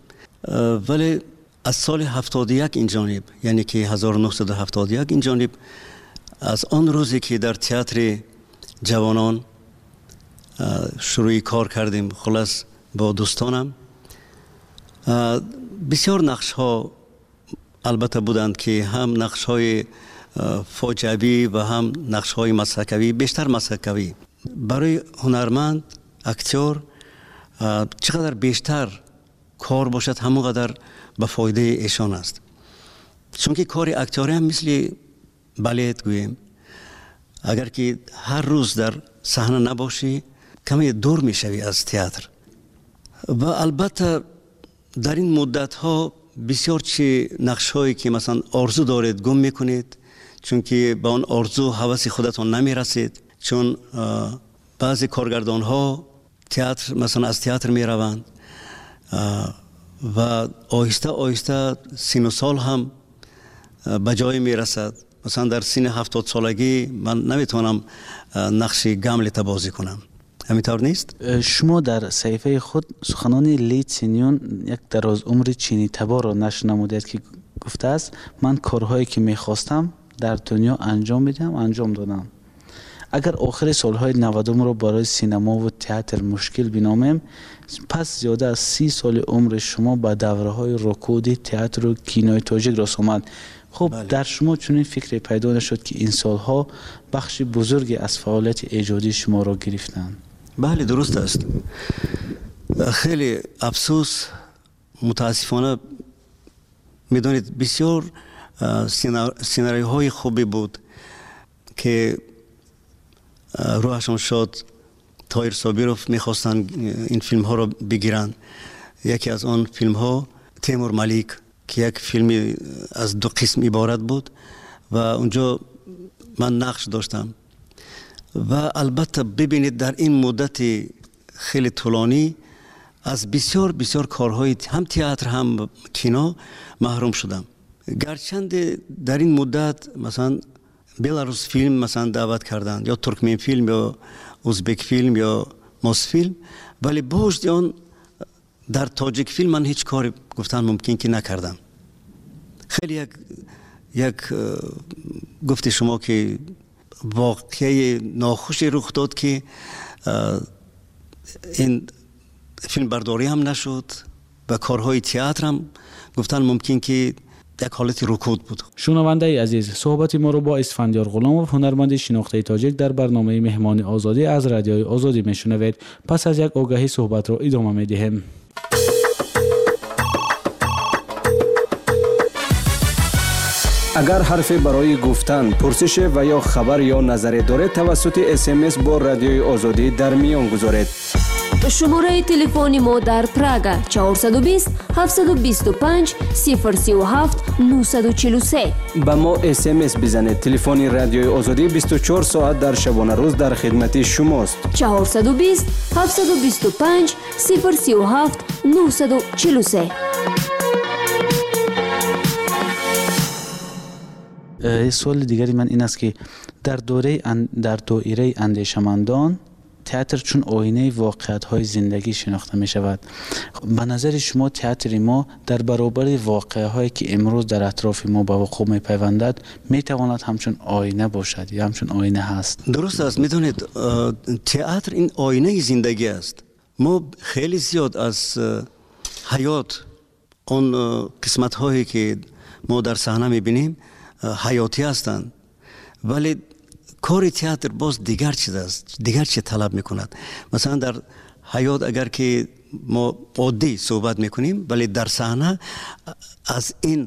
ولی از سال هفتاد و یک این جانب، یعنی که هزار و نهصد و هفتاد و یک این جانب، از آن روزی که در تئاتر جوانان شروع کار کردیم، خلاص با دوستانم بسیار نقش ها البته بودند که هم نقش های فاجعه‌ای و هم نقش های مسحکوی، بیشتر مسحکوی. برای هنرمند اکتور چقدر بیشتر کار باشد همونقدر به فایده ایشان است، چون که کار اکتوری هم مثل بالت گوییم، اگر که هر روز در صحنه نباشی کمی دور میشوی از تئاتر. و البته در این مدت ها بسیار چی نقش هایی که مثلا آرزو دارید گم میکنید، چون که به آن آرزو هوس خودتان نمیرسید، چون بعضی کارگردان ها تئاتر مثلا از تئاتر میروند و آهسته آهسته سن و سال هم به جای میرسد. مثلا در سن هفتاد سالگی من نمیتونم نقش گاملت بازی کنم، همینطور نیست؟ شما در صحیفه خود سخنان لی تسینیون، یک دراز عمر چینی تبار را نشر نمودید که گفته است من کارهایی که میخواستم در دنیا انجام میدم انجام دادم. اگر آخر سالهای نودم را برای سینما و تئاتر مشکل بینامیم، پس زیاده از سی سال عمر شما به دوره های رکود تئاتر و کینوی تاجیک رسید. خب بله. در شما چون این فکر پیدا نشد که این سالها بخش بزرگی از فعالیت ایجادی شما را گرفتند؟ بله درست است. خیلی افسوس، متاسفانه میدونید بسیار سیناریوهای خوبی بود که روحشان شد طاهر صابروف میخواستن این فیلم ها رو بگیرن. یکی از آن فیلم ها تیمور ملیک که یک فیلم از دو قسم عبارت بود و اونجا من نقش داشتم و البته ببینید در این مدت خیلی طولانی از بسیار بسیار کارهای هم تئاتر هم کینو محروم شدم. گرچند در این مدت مثلا بلاروس فیلم مثلا دعوت کردن یا ترکمن فیلم یا ازبک فیلم یا ماس فیلم، ولی باز آن در تاجیک فیلم من هیچ کاری گفتن ممکن که نکردم. خیلی یک یک گفته شما که واقعی ناخوشی رخ داد که این فیلم برداری هم نشد و کارهای تئاتر هم گفتن ممکن که یک حالت رکود بود. شنونده عزیز، صحبت ما رو با اسفندیار غلامov هنرمند شناخته تاجیک در برنامه مهمان آزادی از رادیوی آزادی میشنوید. پس از یک آگهی صحبت رو ادامه میدهیم. اگر حرفی برای گفتن، پرسش و یا خبر یا نظری دارید توسط اس ام اس با رادیوی آزادی در میان گذارید. شماره تلفنی ما در پراگا چهارصد و بیست هفتصد و بیست و پنج صفر سی و هفت نهصد و چهل و سه. با ما اس ام اس بزنید. تلفن رادیوی آزادی بیست و چهار ساعت در شبانه روز در خدمت شماست. چهارصد و بیست هفتصد و بیست و پنج صفر سی و هفت نهصد و چهل و سه. سوال دیگری من این است که در دوره ان در دایره اندیشمندان تئاتر چون آینه واقعیت‌های زندگی شناخته می شود. به نظر شما تئاتر ما در برابر واقعه‌هایی که امروز در اطراف ما به وقوع می پیوندد می تواند همچون آینه باشد یا همچون آینه هست؟ درست است. میدونید تئاتر این آینه زندگی است. ما خیلی زیاد از حیات اون قسمت‌هایی که ما در صحنه می بینیم حیاتی هستند، ولی کار تئاتر باز دیگر چیز است، دیگر چی طلب میکند. مثلا در حیات اگر که ما عادی صحبت میکنیم، ولی در صحنه از این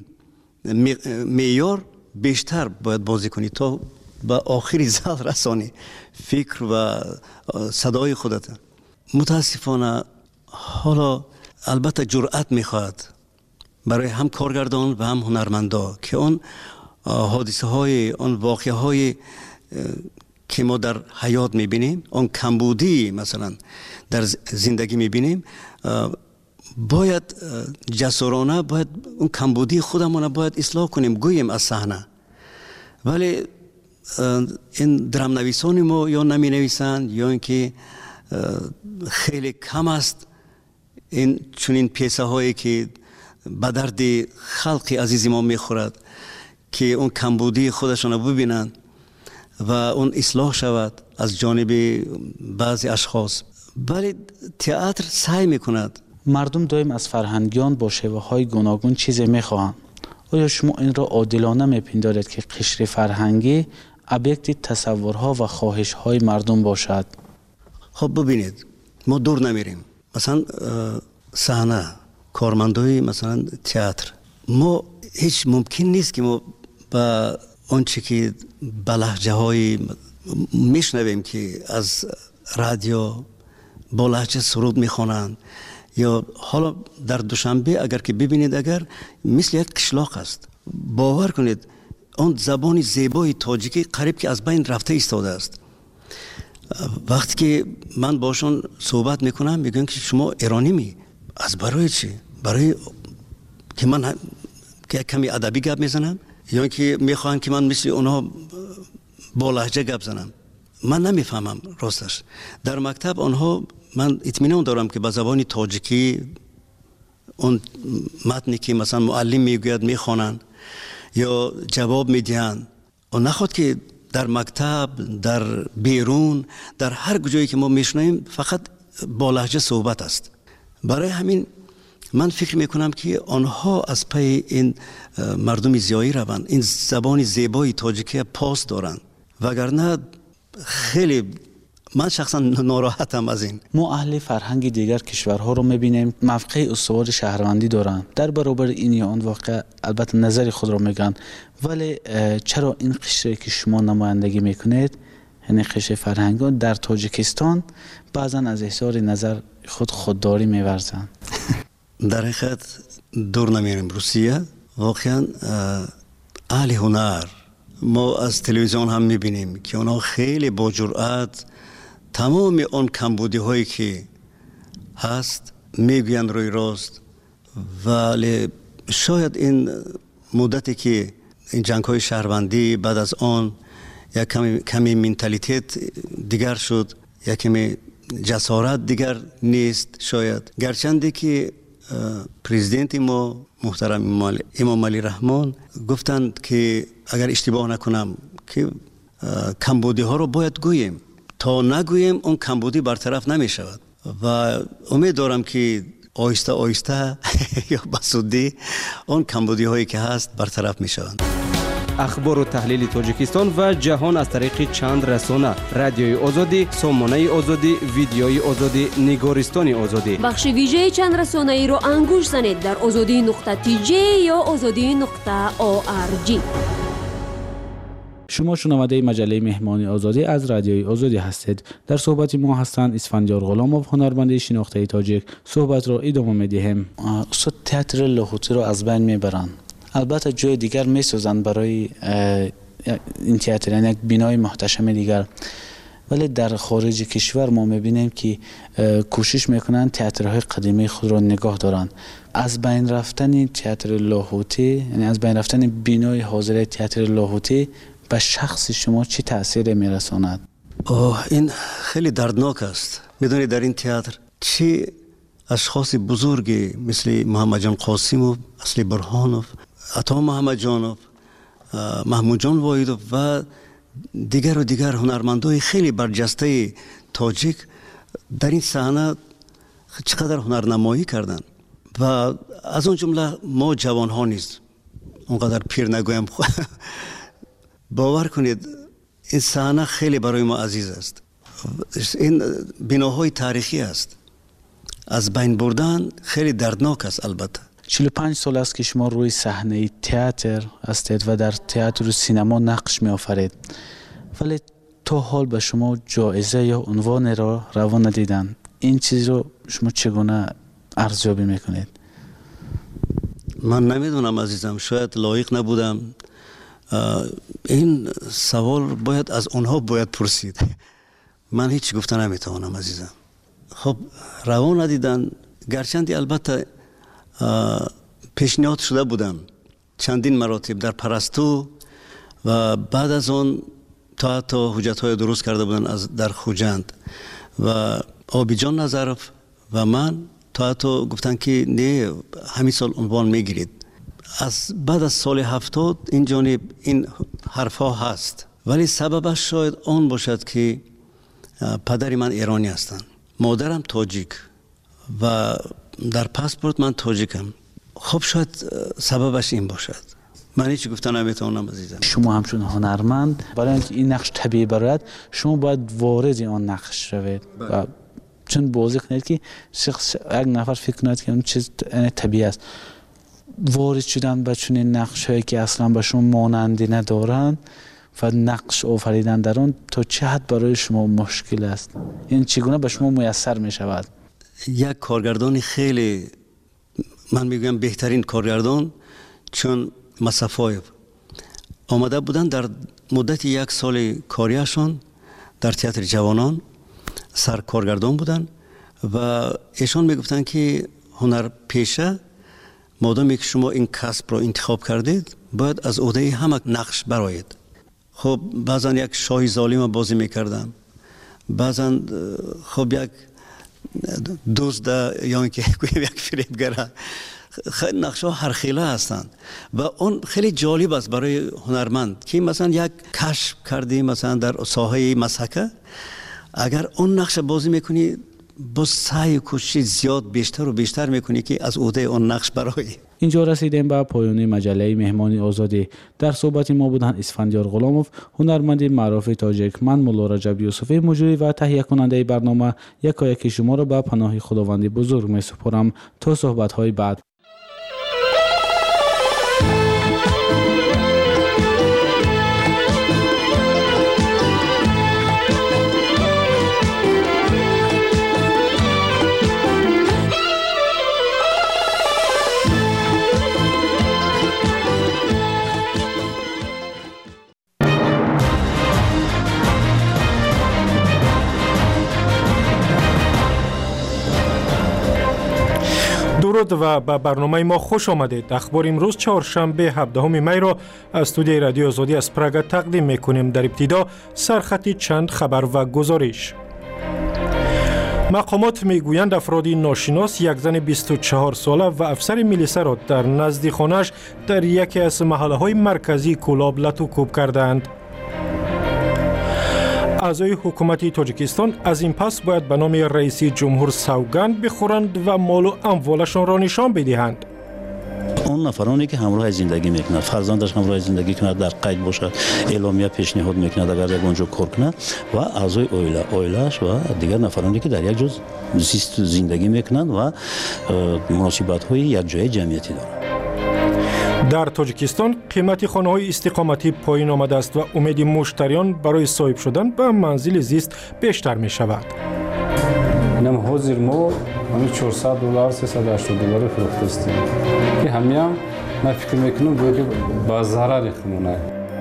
معیار بیشتر باید بازی کنی تا به آخری زل رسانی فکر و صدای خودت. متاسفانه حالا البته جرأت میخواهد برای هم کارگردان و هم هنرمندا که اون حادثه های، اون واقعه های که ما در حیات میبینیم، اون کمبودی مثلا در زندگی میبینیم، باید جسورانه باید اون کمبودی خودمون باید اصلاح کنیم، گوییم از صحنه. ولی این درام نویسان ما یا نمی نویسند یا اینکه خیلی کم است این چنین پیسه هایی که به درد خلق عزیز ما میخورد که اون کمبودی خودشون ببینند و اون اصلاح شود از جانب بعضی اشخاص. ولی تئاتر سعی میکند. مردم دائم از فرهنگیان با شیوه های گوناگون چیزی میخواهند. آیا شما این را عادلانه میپندارید که قشر فرهنگی ابیکت تصورها و خواهش های مردم باشد؟ خب ببینید، ما دور نمیریم. مثلا صحنه، کارمندای مثلا تئاتر، ما هیچ ممکن نیست که ما با آنچه که به لهجه های میشنویم که از رادیو با لهجه سرود میخوانند، یا حالا در دوشنبه اگر که ببینید اگر مثل یک قشلاق است، باور کنید اون زبان زیبای تاجیکی قریب که از بین رفته ایستاده است. وقتی که من باشون صحبت میکنم میگن که شما ایرانی می، از برای چی؟ برای که من که کمی ادبی گپ میزنم یا که میخوان که من مثل اونها با لهجه گپ زنم؟ من نمیفهمم راستش. در مکتب آنها من اطمینان دارم که با زبان تاجیکی اون متنی که مثلا معلم میگوید میخوانن یا جواب میدهند، و نخواد که در مکتب، در بیرون، در هر جایی که ما میشنویم فقط با لهجه صحبت است. برای همین من فکر میکنم که آنها از پی این مردم زیایی روند، این زبان زیبای تاجیکی پاس دارند، وگرنه خیلی من شخصا ناراحتم از این. ما اهل فرهنگ دیگر کشورها رو میبینیم موقع استوار شهروندی دارن، در برابر این یا آن واقع البته نظر خود رو میگن، ولی چرا این قشری که شما نمایندگی میکنید، یعنی قشر فرهنگی در تاجیکستان بعضا از اظهار نظر خود خودداری میورزن؟ در حقیقت دور نمیریم، روسیه واقعا اهل هنر، ما از تلویزیون هم میبینیم که اونا خیلی با جرأت تمام اون کمبودی هایی که هست میگویند روی راست. ولی شاید این مدتی که این جنگ های شهروندی بعد از آن یک کمی, کمی منتالیتت دیگر شد، یک کمی جسارت دیگر نیست شاید، گرچنده که پرزیدنت ما محترم امام علی رحمان گفتند که اگر اشتباه نکنم که کمبودی ها رو باید گوییم، تا نگوییم اون کمبودی برطرف نمی شود و امید دارم که آهسته آهسته یا بسودی اون کمبودی هایی که هست برطرف می شوند. اخبار و تحلیل تاجیکستان و جهان از طریق چند رسانه: رادیوی آزادی، سامانه آزادی، ویدیوی آزادی، نگارستان آزادی. بخش ویژه چند رسانه ای رو انگوش زنید در آزادی نقطه تی جی یا آزادی نقطه او آر جی. شما شنونده مجله مهمانی آزادی از رادیوی آزادی هستید. در صحبت ما هستند اسفندیار غلاموف، هنرمند شناخته تاجیک. صحبت را ادامه میدیم. استاد تئاتر لاهوتی رو از بین میبرند، البته جای دیگر میسازند برای این تئاتر، یعنی یک بنای محتشم دیگر، ولی در خارج کشور ما میبینیم که کوشش میکنند تئاترهای قدیمی خود را نگاه دارند. از بین رفتن تئاتر لاهوتی، یعنی از بین رفتن بنای حاضر تئاتر لاهوتی به شخص شما چی تاثیر میرساند؟ اوه این خیلی دردناک است. میدونید در این تئاتر چی اشخاص بزرگی مثل محمد جان قاسموف، اصلی برهانوف، عطا محمد جانوف، محمود جان واحدوف و دیگر و دیگر هنرمندای خیلی برجسته تاجیک در این صحنه چقدر هنرنمایی کردند و از اون جمله ما جوان ها نیست، اونقدر پیر نگویم. باور کنید این صحنه خیلی برای ما عزیز است. این بناهای تاریخی است، از بین بردن خیلی دردناک است. البته چهل و پنج سال است که شما روی صحنه تئاتر هستید و در تئاتر و سینما نقش می آفرید، ولی تا حال به شما جایزه یا عنوان را روا ندیدن. این چیز رو شما چگونه ارزیابی میکنید؟ من نمیدونم عزیزم، شاید لایق نبودم. این سوال باید از اونها باید پرسید، من هیچ گفته نمیتوانم عزیزم. خب روا ندیدن، گرچندی البته پیشنهاد شده بودم چندین مراتب در پرستو و بعد از اون تا حتی حجت های درست کرده بودن از در خوجند و آبیجان نظرف و من تا حتی گفتن که نه همین سال عنوان میگیرید. از بعد از سال هفتاد این جانب این حرف ها هست، ولی سببش شاید آن باشد که پدر من ایرانی هستند، مادرم تاجیک و در پاسپورت من تاجیکم. خب شاید سببش این باشد. من هیچ گفتن نمیتونم عزیزم. شما همچون هنرمند برای اینکه این نقش طبیعی برایت، شما باید وارد آن نقش شوید و چون بازی کنید که شخص یک نفر فکر کنید که اون چیز طبیعی است. وارد شدن به چنین نقش هایی که اصلا به شما مانندی ندارن و نقش آفریدن در آن تا چه حد برای شما مشکل است؟ این چگونه به شما میسر می شود؟ یک کارگردانی خیلی، من میگم بهترین کارگردان، چون مصفایف آمده بودن در مدت یک سال کاریشان در تئاتر جوانان سر کارگردان بودن و ایشان میگفتن که هنر پیشه مادامی که شما این کسب را انتخاب کردید باید از عهده همه نقش برآیید. خب بعضا یک شاه ظالم بازی میکردم، بعضا خب یک دزد یا اینکه یک فریبگر. خیلی نقش ها هر خیله هستند و اون خیلی جالب است برای هنرمند که مثلا یک کشف کردی مثلا در ساحه مسحکه، اگر اون نقش بازی میکنی با سعی و کوشش زیاد بیشتر و بیشتر میکنی که از عهده آن نقش برآیی. اینجا رسیدیم به پایان مجله مهمان آزادی. در صحبت ما بودند اسفندیار غلاموف، هنرمند معروف تاجیک. من مولا رجب یوسفی، مجری و تهیه کننده برنامه یکایک شما را به پناه خداوند بزرگ می سپارم تا صحبت های بعد. درود و به برنامه ما خوش آمدید. اخبار امروز چهارشنبه هفدهم می را از استودیوی رادیو آزادی از پراگ تقدیم میکنیم. در ابتدا سرخط چند خبر و گزارش. مقامات میگویند افرادی ناشناس یک زن بیست و چهار ساله و افسر میلیسه را در نزد خانه‌اش در یکی از محله‌های مرکزی کولاب لت و کوب کردند. اعضای حکومت تاجیکستان از این پس باید به نام رئیس جمهور سوگند بخورند و مال و اموالشان را نشان بدهند. اون نفرانی که همراه زندگی میکنند، فرزندش همراه زندگی کند، در قید باشد، اعلامیه پیشنهاد میکند اگر یک اونجا کار کنه، و اعضای اویله اویلش و دیگر نفرانی که در یک جز زیست زندگی میکنند و مناسبت های یک جای جمعیتی دارند. در تاجیکستان قیمت خانه‌های استقامتی پایین آمده است و امید مشتریان برای صاحب شدن به منزل زیست بیشتر می شود. اینم حاضر ما همین چهارصد دلار سیصد و هشتاد دلار فروختیم که همین هم من فکر میکنم باید با ضرر خمونه.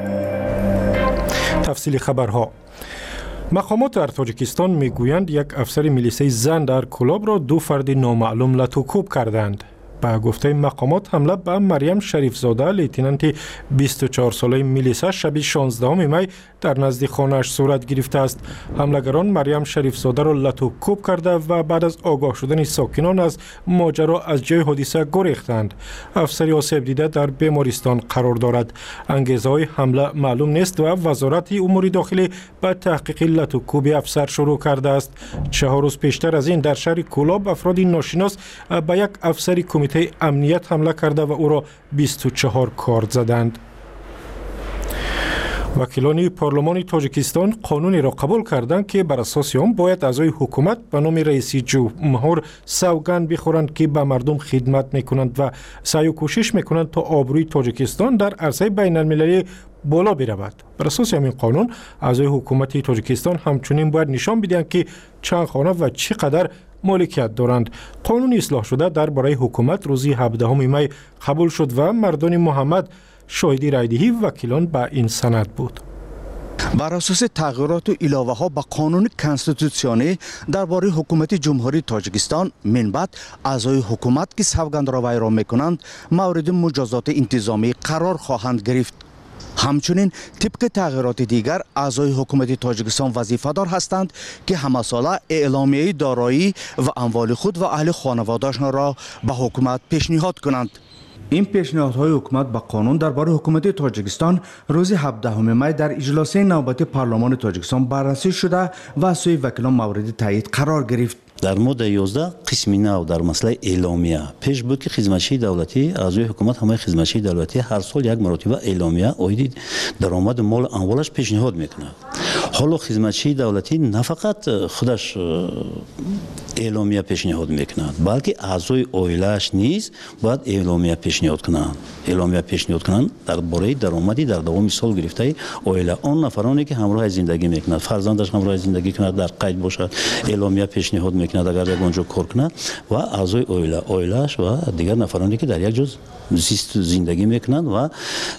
تفصیل خبرها. مقامات در تاجیکستان میگویند یک افسر میلیسه زن در کولاب را دو فرد نامعلوم لت و کوب کردند. با گفته مقامات حمله به مریم شریف زاده لیتنانت بیست و چهار ساله میلیسه شب شانزدهم می در نزد خانه‌اش صورت گرفته است. حملگران مریم شریف زاده را لت و کوب کرده و بعد از آگاه شدن ساکنان از ماجرا از جای حادثه گریختند. افسر آسیب دیده در بیمارستان قرار دارد. انگیزه های حمله معلوم نیست و وزارت امور داخلی به تحقیق لت و کوب افسر شروع کرده است. چهار روز پیشتر از این در شهر کولاب افرادی ناشناس به یک افسر کمیته امنیت حمله کرده و او را بیست و چهار کارد زدند. وکیلان پارلمان تاجیکستان قانونی را قبول کردند که بر اساس آن باید اعضای حکومت به نام رئیس جمهور سوگند بخورند که به مردم خدمت میکنند و سعی و کوشش میکنند تا آبروی تاجیکستان در عرصه بین المللی بالا برود. بر اساس همین قانون اعضای حکومت تاجیکستان همچنین باید نشان بدهند که چند خانه و چقدر مالکیت دارند. قانون اصلاح شده درباره حکومت روز هفدهم می قبول شد و مردان محمد شاهدی رایدهی وکیلان به این سند بود. بر اساس تغییرات و علاوه ها به قانون کنستیتوسیونی درباره حکومت جمهوری تاجیکستان من بعد اعضای حکومت که سوگند را ویران میکنند مورد مجازات انتظامی قرار خواهند گرفت. همچنین طبق تغییرات دیگر اعضای حکومت تاجیکستان وظیفه‌دار هستند که همه ساله اعلامیه دارایی و اموال خود و اهل خانواده‌شان را به حکومت پیشنهاد کنند. این پیشنهادهای حکومت به قانون درباره حکومت تاجیکستان روز هفدهم می در اجلاس نوبتی پارلمان تاجیکستان بررسی شده و از سوی وکیلان مورد تایید قرار گرفت. در ماده یازده قسم نو در مسئله اعلامیه پیش بود که خدمتچی دولتی اعضای حکومت همه خدمتچی دولتی هر سال یک مرتبه اعلامیه عاید درآمد مال اموالش پیشنهاد میکنه. حالا خدمتچی دولتی نه فقط خودش اعلامیه پیشنهاد میکنند بلکه اعضای عائله‌اش نیز باید اعلامیه پیشنهاد کنند. اعلامیه پیشنهاد کنند درباره درآمدی در دوام سال گرفته عائله آن نفرانی که همراه زندگی میکنند، فرزندش همراه زندگی کند، در قید باشد، اعلامیه پیشنهاد میکند اگر یک اونجا کار کنه، و اعضای عائله عائله‌اش و دیگر نفرانی که در یک جز زیست زندگی میکنند و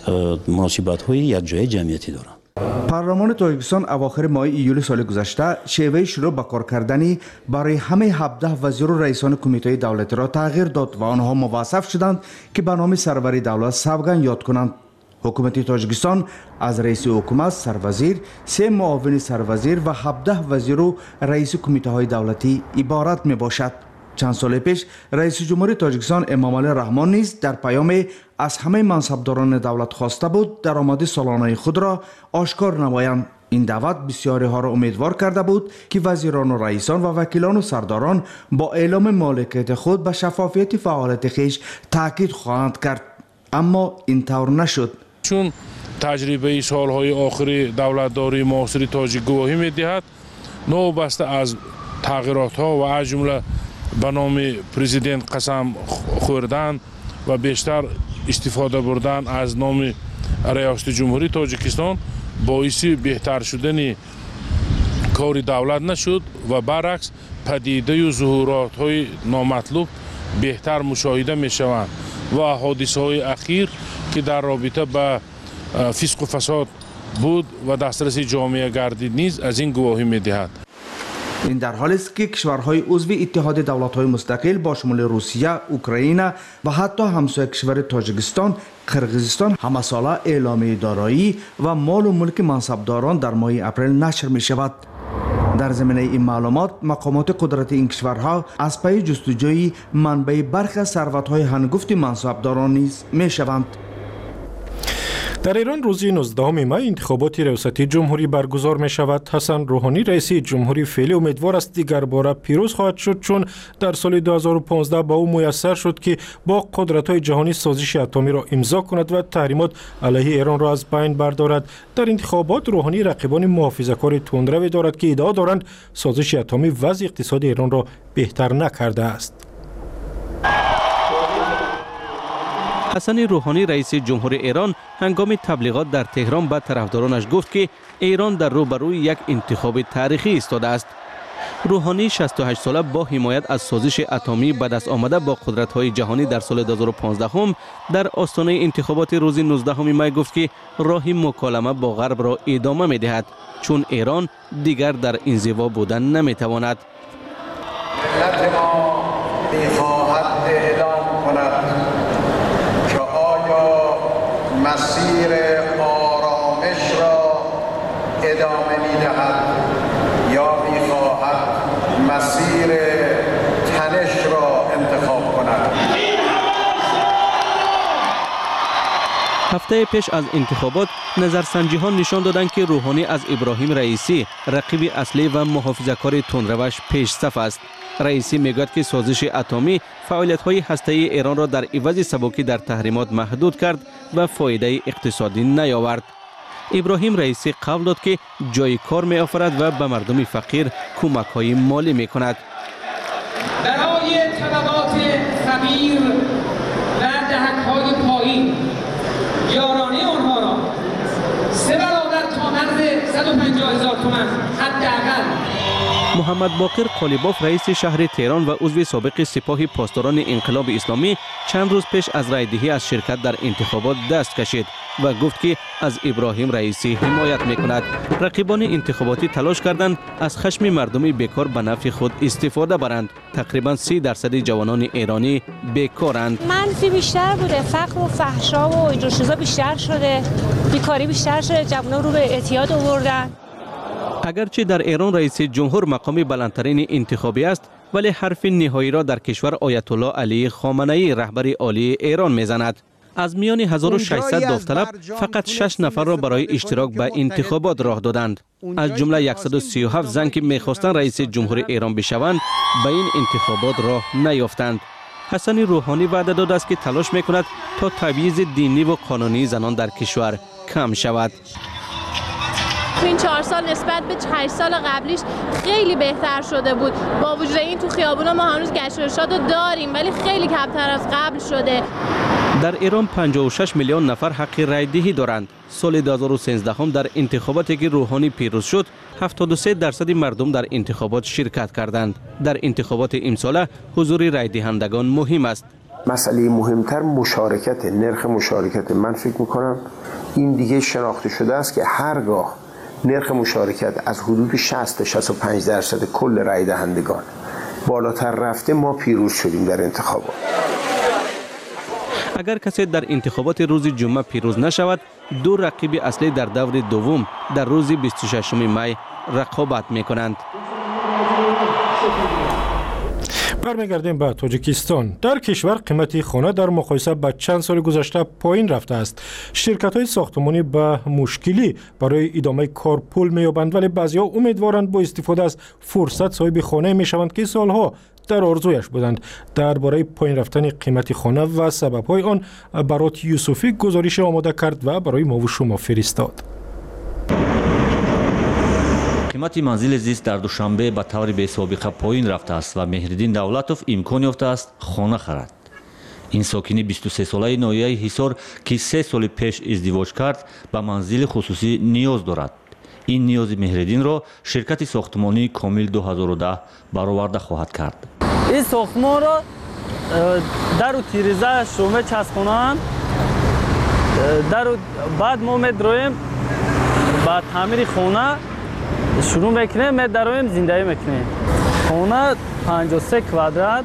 مناسبت های یک جای جمعیتی دارند. پارلمان تاجیکستان اواخر ماه ایول سال گذشته شیوه شروع به کار کردنی برای همه هفده وزیر و رئیسان کمیته دولتی را تغییر داد و آنها موظف شدند که به نام سرور دولت سوگند یاد کنند. حکومت تاجیکستان از رئیس حکومت، سروزیر، سه معاون سروزیر و هفده وزیر و رئیس کمیته های دولتی عبارت می باشد. چند سال پیش رئیس جمهور تاجیکستان امامعلی رحمان نیز در پیام از همه منصبداران دولت خواسته بود درآمد سالانه خود را آشکار نمایند. این دعوت بسیاری ها را امیدوار کرده بود که وزیران و رئیسان و وکیلان و سرداران با اعلام مالکیت خود به شفافیت فعالیت خویش تاکید خواهند کرد، اما این طور نشد. چون تجربه سالهای آخر دولتداری معاصر تاجیک گواهی می‌دهد نوبسته از تغییرات ها و از جمله به نام پرزیدنت قسم خوردن و بیشتر استفاده بردن از نام ریاست جمهوری تاجیکستان باعث بهتر شدن کار دولت نشد و برعکس پدیده و ظهورات های نامطلوب بهتر مشاهده می شوند و حادثه های اخیر که در رابطه با فسق و فساد بود و دسترس جامعه گردید نیز از این گواهی می دهد. این در حالی است که کشورهای عضو اتحاد دولت‌های مستقل با شمول روسیه، اوکراین و حتی همسایه کشور تاجیکستان، قرقیزستان همه ساله اعلامیه دارایی و مال و ملک منصبداران در ماه اپریل نشر می شود. در زمینه این معلومات مقامات قدرت این کشورها از پی جستجوی منبع برخی از ثروت‌های هنگفت منصبداران نیز می شوند. در ایران روز نوزدهم می انتخابات ریاستی جمهوری برگزار می شود. حسن روحانی رئیس جمهوری فعلی امیدوار است دیگر باره پیروز خواهد شد، چون در سال دو هزار و پانزده با او میسر شد که با قدرت‌های جهانی سازش اتمی را امضا کند و تحریمات علیه ایران را از بین بردارد. در انتخابات روحانی رقیبان محافظه‌کار تندروی دارد که ادعا دارند سازش اتمی وضع اقتصاد ایران را بهتر نکرده است. حسن روحانی رئیس جمهوری ایران هنگام تبلیغات در تهران به طرفدارانش گفت که ایران در روبروی یک انتخاب تاریخی ایستاده است. روحانی شصت و هشت ساله با حمایت از سازش اتمی به دست آمده با قدرت‌های جهانی در سال دو هزار و پانزده هم در آستانه انتخابات روز نوزدهم می گفت که راه مکالمه با غرب را ادامه می‌دهد، چون ایران دیگر در انزوا بودن نمی‌تواند. ملت ما می‌خواهد اعلام کند که آیا مسیر آرامش را ادامه می‌دهد یا می‌خواهد مسیر تنش را انتخاب کند. هفته پیش از انتخابات نظرسنجی ها نشان دادند که روحانی از ابراهیم رئیسی رقیب اصلی و محافظه‌کار تندروش پیش صف است. رئیسی میگوید که سازش اتمی فعالیت‌های هسته‌ای ایران را در عوض سبکی در تحریمات محدود کرد و فایده اقتصادی نیاورد. ابراهیم رئیسی قول داد که جای کار می آفرد و به مردم فقیر کمک‌های مالی می کند. برای طبقات فقیر و دهک‌های پایین یارانه آنها را سه برابر تا مرز صد و پنجاه هزار تومان حداقل. محمد باقر قالیباف رئیس شهر تهران و عضو سابق سپاه پاسداران انقلاب اسلامی چند روز پیش از رایدهی از شرکت در انتخابات دست کشید و گفت که از ابراهیم رئیسی حمایت میکند. رقیبان انتخاباتی تلاش کردند از خشم مردم بیکار به نفع خود استفاده برند. تقریبا سی درصد جوانان ایرانی بیکارند. منفی بیشتر بوده، فقر و فحشا و اینجور چیزا بیشتر شده، بیکاری بیشتر شده، جوانان رو به اعتیاد آوردن. اگرچه در ایران رئیس جمهور مقام بلندترین انتخابی است، ولی حرف نهایی را در کشور آیت الله علی خامنه‌ای رهبر عالی ایران میزند. از میان هزار و ششصد داوطلب فقط شش نفر را برای اشتراک به انتخابات راه دادند. از جمله صد و سی و هفت زن که میخواستند رئیس جمهور ایران بشوند به این انتخابات راه نیافتند. حسن روحانی وعده داده است که تلاش میکند تا تبعیض دینی و قانونی زنان در کشور کم شود. تو این چهار سال نسبت به هشت سال قبلیش خیلی بهتر شده بود. با وجود این تو خیابونا ما هنوز گشت و ارشاد رو داریم، ولی خیلی کمتر از قبل شده. در ایران پنجاه و شش میلیون نفر حق رای دهی دارند. سال دو هزار و سیزده هم در انتخاباتی که روحانی پیروز شد، هفتاد و سه درصد مردم در انتخابات شرکت کردند. در انتخابات امساله حضور رای دهندگان مهم است. مسئله مهمتر مشارکت، نرخ مشارکت. من فکر میکنم این دیگه شناخته شده است که هرگاه نرخ مشارکت از حدود شصت تا شصت و پنج درصد کل رای دهندگان بالاتر رفته، ما پیروز شدیم در انتخابات. اگر کسی در انتخابات روز جمعه پیروز نشود، دو رقیب اصلی در دور دوم در روز بیست و ششم می رقابت می کنند. برمیگردیم به تاجیکستان. در کشور قیمت خانه در مقایسه با چند سال گذشته پایین رفته است. شرکت‌های ساختمانی به مشکلی برای ادامه کار پول می‌یابند، ولی بعضی‌ها امیدوارند با استفاده از فرصت صاحب خانه می‌شوند که سالها در آرزویش بودند. درباره پایین رفتن قیمت خانه و سبب‌های آن برات یوسفی گزارش آماده کرد و برای ما و شما فرستاد. قیمت منزل زیست در دوشنبه به طور بی‌سابقه پایین رفته است و مهردین دولتوف امکان یافته است خانه خرد. این ساکنی بیست و سه ساله ناحیه حصار که سه سال پیش ازدواج کرد به منزل خصوصی نیاز دارد. این نیاز مهردین را شرکت ساختمانی کامل دو هزار و ده برآورده خواهد کرد. این ساختمان را در و تیریزه شومه چسبانند. در بعد ما می‌درویم با تعمیر خانه شروع میکنیم، می‌درویم زندگی میکنیم. خانه پنجاه و سه کوادرات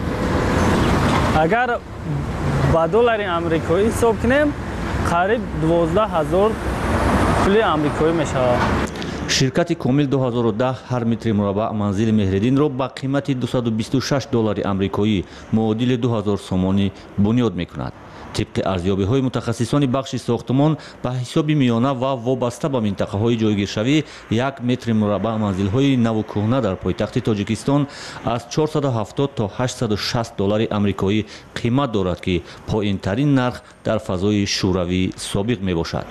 اگر با دلار آمریکایی حساب کنیم قریب دوازده هزار پول آمریکایی میشه. شرکت کامل دو هزار و ده هر متر مربع منزل مهردین را با قیمت دویست و بیست و شش دلار آمریکایی معادل دو هزار سومانی بنیاد میکند. طبق ارزیابی‌های متخصصان بخش ساختمان به حساب میانه و وابسته به منطقه‌های جایگیرشوی یک متر مربع منزل‌های نو و کهنه در پایتخت تاجیکستان از چهارصد و هفتاد تا هشتصد و شصت دلار آمریکایی قیمت دارد که پایین‌ترین نرخ در فضای شوروی سابق میباشد.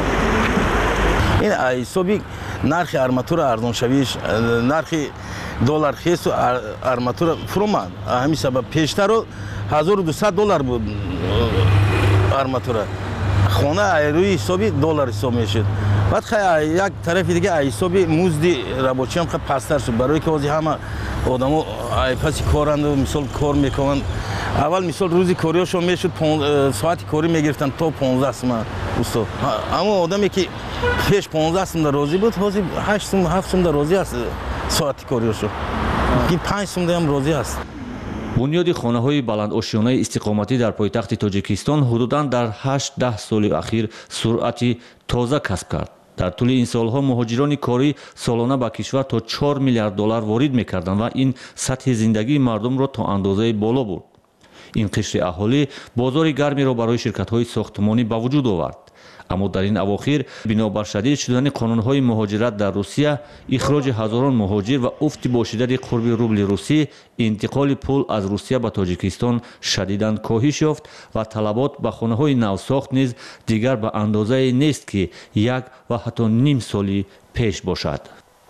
این حسابی نرخ آرماتور ارزان شویش نرخ دلار خیس و آرماتور فرومند همین سبب پیشتر رو هزار و دویست دلار بود آرماتور. خانه روی حسابی دلار حساب میشد. بعد خیلی یک طرف دیگه حسابی مزد رابطی هم خیلی پستر شد، برای که واسه همه آدمو پس کارند و مثال کار میکنند. اول مثال روزی کاریاشون میشد ساعتی کاری میگرفتن تا پانزده سوم استاد. اما آدمی که پیش پانزده سوم در روزی بود واسه هشت سوم هفت سوم در روزی است ساعتی کاریاشو. این پنج سوم هم روزی است. بنیاد خانه‌های بلندآشیانه استقامتی در پایتخت تاجیکستان حدوداً در هشت ده سال اخیر سرعتی تازه کسب کرد. در طول این سالها مهاجران کاری سالانه به کشور تا چهار میلیارد دلار وارد می‌کردند و این سطح زندگی مردم را تا اندازه بالا برد. این قشر اهالی بازار گرمی را برای شرکت‌های ساختمانی به وجود آورد. اما در این اواخر بنابر شدید شدن قانون‌های مهاجرت در روسیه، اخراج هزاران مهاجر و افت با شدت قرب روبل روسی، انتقال پول از روسیه به تاجیکستان شدیداً کاهش یافت و طلبات به خانه‌های نوساخت نیز دیگر به اندازه نیست که یک و حتی نیم سالی پیش باشد.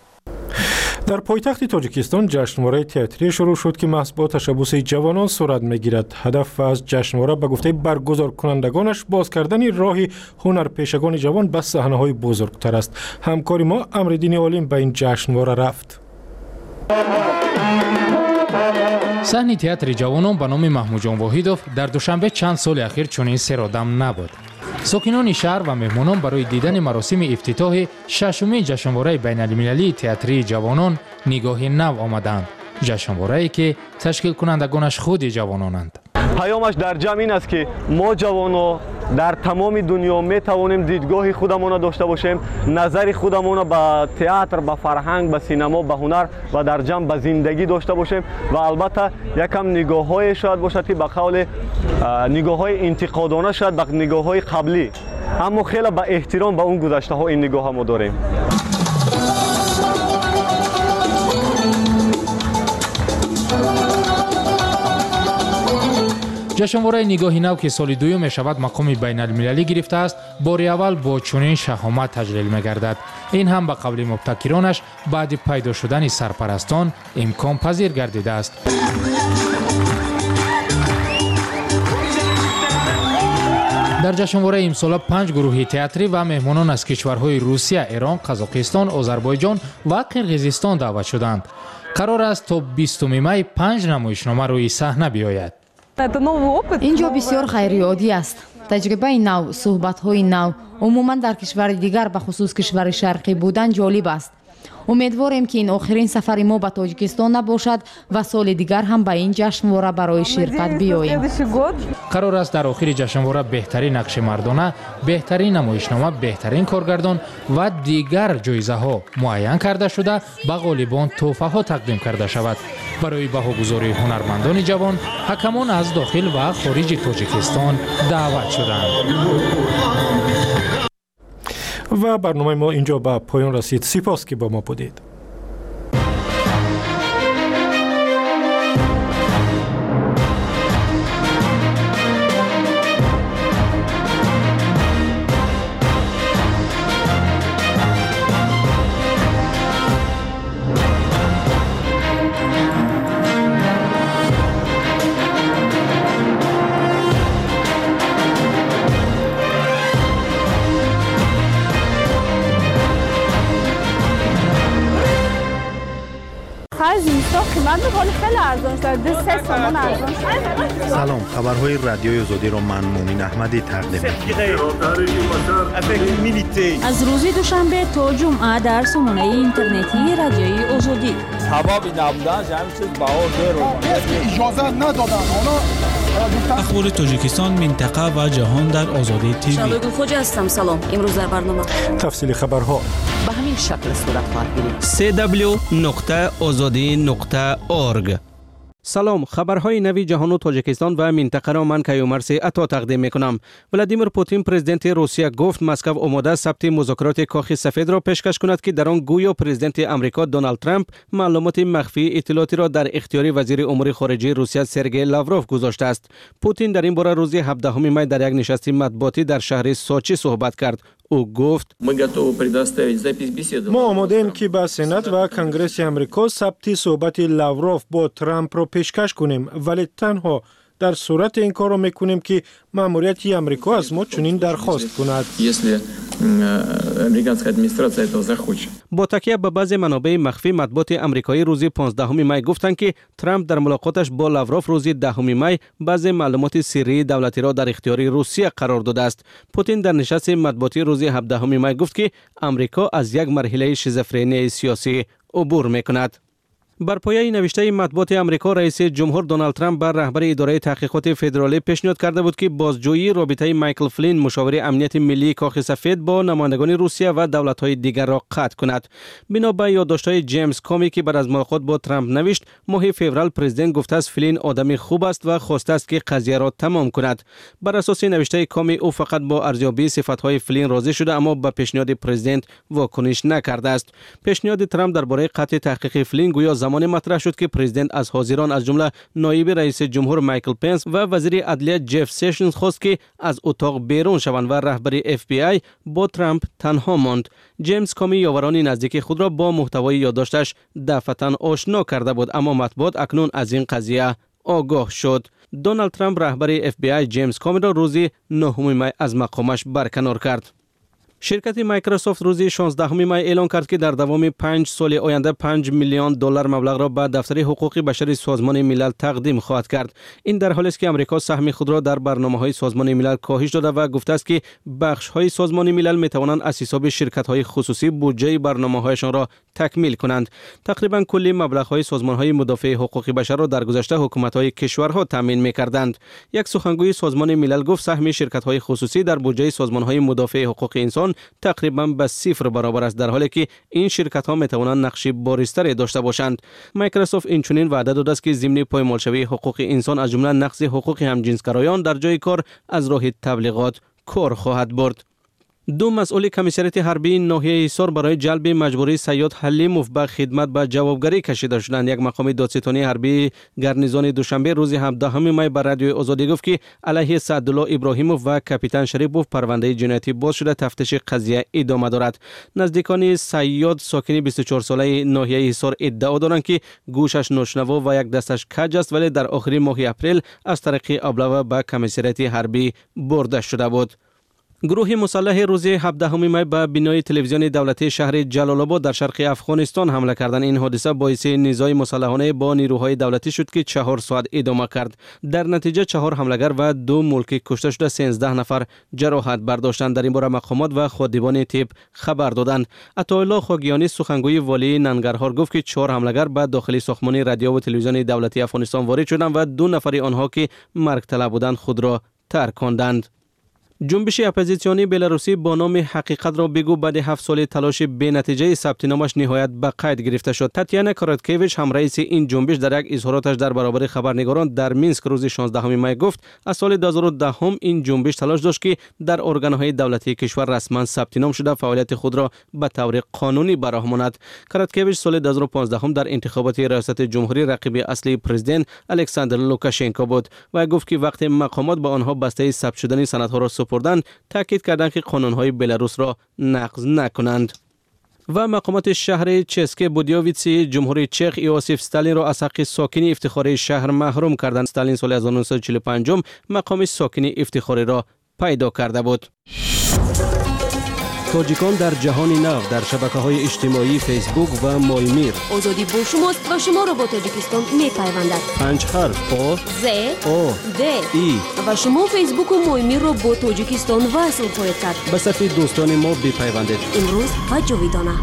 در پایتخت تاجیکستان جشنواره تئاتری شروع شد که محض با تشبث جوانان صورت میگیرد. هدف از جشنواره به گفته برگزار کنندگانش باز کردن راه هنرپیشگان جوان به صحنه‌های بزرگتر است. همکار ما امردین عالم به این جشنواره رفت. صحن تئاتر جوانان به نام محمود جان واحدوف در دوشنبه چند سال اخیر چنین سرآدم نبود. ساکنان شهر و مهمانان برای دیدن مراسم افتتاح ششمین جشنواره بین‌المللی تئاتری جوانان نگاهی نو آمدند. جشنواره‌ای که تشکیل کنندگانش خود جوانانند. پیامش در جمع این است که ما جوانان در تمام دنیا می توانیم دیدگاه خودمان را داشته باشیم، نظر خودمان را به تئاتر، به فرهنگ، به سینما، به هنر و در جمع به زندگی داشته باشیم و البته یکم نگاه‌های شاید باشد که به قول نگاه‌های انتقادانه شاید به نگاه‌های قبلی، اما خیلی با احترام به اون گذشته‌ها این نگاه ما داریم. جشنواره نگاهی نو که سال دوم می شود مقام بین المللی گرفته است، بار اول با چنین شهامت تجلیل می گردد. این هم به قول مبتکرانش بعد پیدا شدن سرپرستان امکان پذیر گردیده است. در جشنواره امسال پنج گروه تئاتری و مهمانان از کشورهای روسیه، ایران، قزاقستان، آذربایجان و قرقیزستان دعوت شدند. قرار است تا بیستم می پنج نمایشنامه روی صحنه بیاید. اینجا بسیار خیریاتی است. تجربه نو، صحبت‌های نو، عموما در کشور دیگر به خصوص کشور شرقی بودن جالب است. امیدواریم که این آخرین سفر ما به تاجیکستان نباشد و سال دیگر هم به این جشنواره برای شرکت بیاییم. قرار است در آخر جشنواره بهترین نقش مردانه، بهترین نمایشنامه، بهترین کارگردان و دیگر جایزه ها معین کرده شده به غالبان تحفه ها تقدیم کرده شود. برای بهاگذاری هنرمندان جوان، حکمان از داخل و خارج تاجیکستان دعوت شدند. و برنامه ما اینجا به پایان رسید. سپاس که با ما بودید. سلام، خبرهای رادیوی آزادی را من مومن احمدی تقدیم می‌کنم. از روز دوشنبه تا جمعه در سامانه اینترنتی رادیوی آزادی. حبابی نبودن همین چیز باور رو اجازه ندادن. اخبار تاجیکستان، منطقه و جهان در آزادی تیوی. شالوی خوج هستم. سلام. امروز در برنامه تفصیل خبرها به همین شکل صورت خواهد گرفت. سی دبلیو نقطه آزادی نقطه اورگ. سلام، خبرهای نوی جهان و تاجیکستان و منطقه را من کیومرث عطا تقدیم میکنم. ولادیمیر پوتین پرزیدنت روسیه گفت مسکو آماده ثبت مذاکرات کاخ سفید را پیشکش کند که در آن گویا پرزیدنت آمریکا دونالد ترامپ معلومات مخفی اطلاعاتی را در اختیار وزیر امور خارجه روسیه سرگئی لاوروف گذاشته است. پوتین در این باره روز هفدهم می در یک نشست مطبوعاتی در شهر سوچی صحبت کرد. او گفت ما آماده ایم که به سنات و کنگره امریکا ثبت صحبت لاوروف با ترامپ را پیشکش کنیم، ولی تنها در صورت این کار را میکنیم که ماموریت امریکا از ما چنین درخواست کند. با تکیه به بعض منابع مخفی مطبوعات آمریکایی روز پانزدهم می گفتند که ترامپ در ملاقاتش با لاوروف روز دهم می بعض معلومات سری دولتی را در اختیار روسیه قرار داده است. پوتین در نشست مطبوعاتی روز هفدهم می گفت که آمریکا از یک مرحله شیزوفرنی سیاسی عبور میکند. بر پایه نوشته مطبوعات آمریکا، رئیس جمهور دونالد ترامپ بر رهبر اداره تحقیقات فدرالی پیشنهاد کرده بود که بازجویی رابطه مایکل فلین مشاور امنیت ملی کاخ سفید با نمایندگان روسیه و دولت‌های دیگر را قطع کند. بنا به یادداشت‌های جیمز کامی که بعد از ملاقات با ترامپ نوشت، ماه فوریه پرزیدنت گفته است فلین آدمی خوب است و خواسته است که قضیه را تمام کند. بر اساس نوشته کامی، او فقط با ارزیابی صفات‌های فلین راضی شده اما به پیشنهاد پرزیدنت واکنش نکرده است. پیشنهاد ترامپ درباره قطع تحقیق فلین گویا زمان مطرح شد که پرزیدنت از حاضران از جمله نایب رئیس جمهور مایکل پنس و وزیر عدلیه جف سیشنز خواست که از اتاق بیرون شوند و رهبر اف بی آی با ترامپ تنها ماند. جیمز کامی یاوران نزدیک خود را با محتوای یادداشتش دفعتاً آشنا کرده بود، اما مطبوعات اکنون از این قضیه آگاه شد. دونالد ترامپ رهبر اف بی آی جیمز کامی را روز نهم می از مقامش برکنار کرد. شرکت مایکروسافت روز شانزدهم می اعلام کرد که در دوام پنج سال آینده پنج میلیون دلار مبلغ را به دفتر حقوق بشر سازمان ملل تقدیم خواهد کرد. این در حالی است که آمریکا سهم خود را در برنامه‌های سازمان ملل کاهش داده و گفته است که بخش‌های سازمان ملل می‌توانند از حساب شرکت‌های خصوصی بودجه برنامه‌هایشان را تکمیل کنند. تقریباً کل مبلغ‌های سازمان‌های مدافع حقوق بشر را در گذشته حکومت‌های کشورها تامین می‌کردند. یک سخنگوی سازمان ملل گفت سهم شرکت‌های خصوصی در بودجه سازمان‌های مدافع حقوق انسان تقریبا به صفر برابر است، در حالی که این شرکت ها می توانند نقش بارزتری داشته باشند. مایکروسافت این چنین وعده داده است که ضمن پایمالشوی حقوق انسان از جمله نقض حقوق همجنسگرایان در جای کار از راه تبلیغات کار خواهد برد. دو مسئول کمیسریت حربی ناحیه ایسار برای جلب مجبوری سیاد حلیموف به خدمت به جوابگری کشیده شدند. یک مقام دادستانی حربی گارنیزون دوشنبه روز هفدهم می بر رادیوی آزادی گفت که علیه سعدالله ابراهیموف و کاپیتان شریپوف پرونده جنایتی باز شده، تفتیش قضیه ادامه دارد. نزدیکان سیاد ساکن بیست و چهار ساله ناحیه ایسار ادعا دارند که گوشش ناشنوا و یک دستش کج است، ولی در آخرین ماه اپریل از طریق ابلهه به کمیسریت حربی برده شده بود. گروه مسلح روز هفدهم می به بنای تلویزیون دولتی شهر جلال آباد در شرق افغانستان حمله کردن. این حادثه باعث نزاع مسلحانه با نیروهای دولتی شد که چهار ساعت ادامه کرد. در نتیجه چهار حملگر و دو ملکی کشته شده، سیزده نفر جراحت برداشتند. در این باره مقامات و خادمان طب خبر دادند. عطاالله خاگیانی سخنگوی والی ننگرهار گفت که چهار حملگر به داخل ساختمان رادیو و تلویزیون دولتی افغانستان وارد شدند و دو نفر آنها که مرگ طلب بودند خود را ترک کردند. جنبش اپوزیسیونی بلاروسی با نام حقیقت را بگو بعد هفت سال تلاش بی نتیجه ثبت نامش نهایت به قید گرفته شد. تاتیانا کاراتکیویچ هم رئیس این جنبش در یک اظهاراتش در برابر خبرنگاران در مینسک روز شانزدهم می گفت از سال دو هزار و ده هم این جنبش تلاش داشت که در ارگان‌های دولتی کشور رسما ثبت نام شده فعالیت خود را به طور قانونی برآورد. کاراتکیویچ سال دو هزار و پانزده هم در انتخابات ریاست جمهوری رقیب اصلی پرزیدنت الکساندر لوکاشنکو بود و گفت که وقتی مقامات به آنها بسته ثبت شدن سندها را سپردند تاکید کردند که قانون‌های بلاروس را نقض نکنند. و مقامات شهر چسک بودیوویتسی جمهوری چک ایواسیف استالین را از حق ساکنی افتخاری شهر محروم کردند. استالین سال هزار و نهصد و چهل و پنج مقام ساکنی افتخاری را پیدا کرده بود. تاجیکان در جهان نو در شبکه‌های اجتماعی فیسبوک و مایمیر. آزادی با شماست و شما را با تاجیکستان می‌پیوندد. پنج حرف آ ز آ د ای و شما فیسبوک و مایمیر را با تاجیکستان وصل خواهید کرد. به صفحه دوستان ما بپیوندید. امروز و جاویدانه.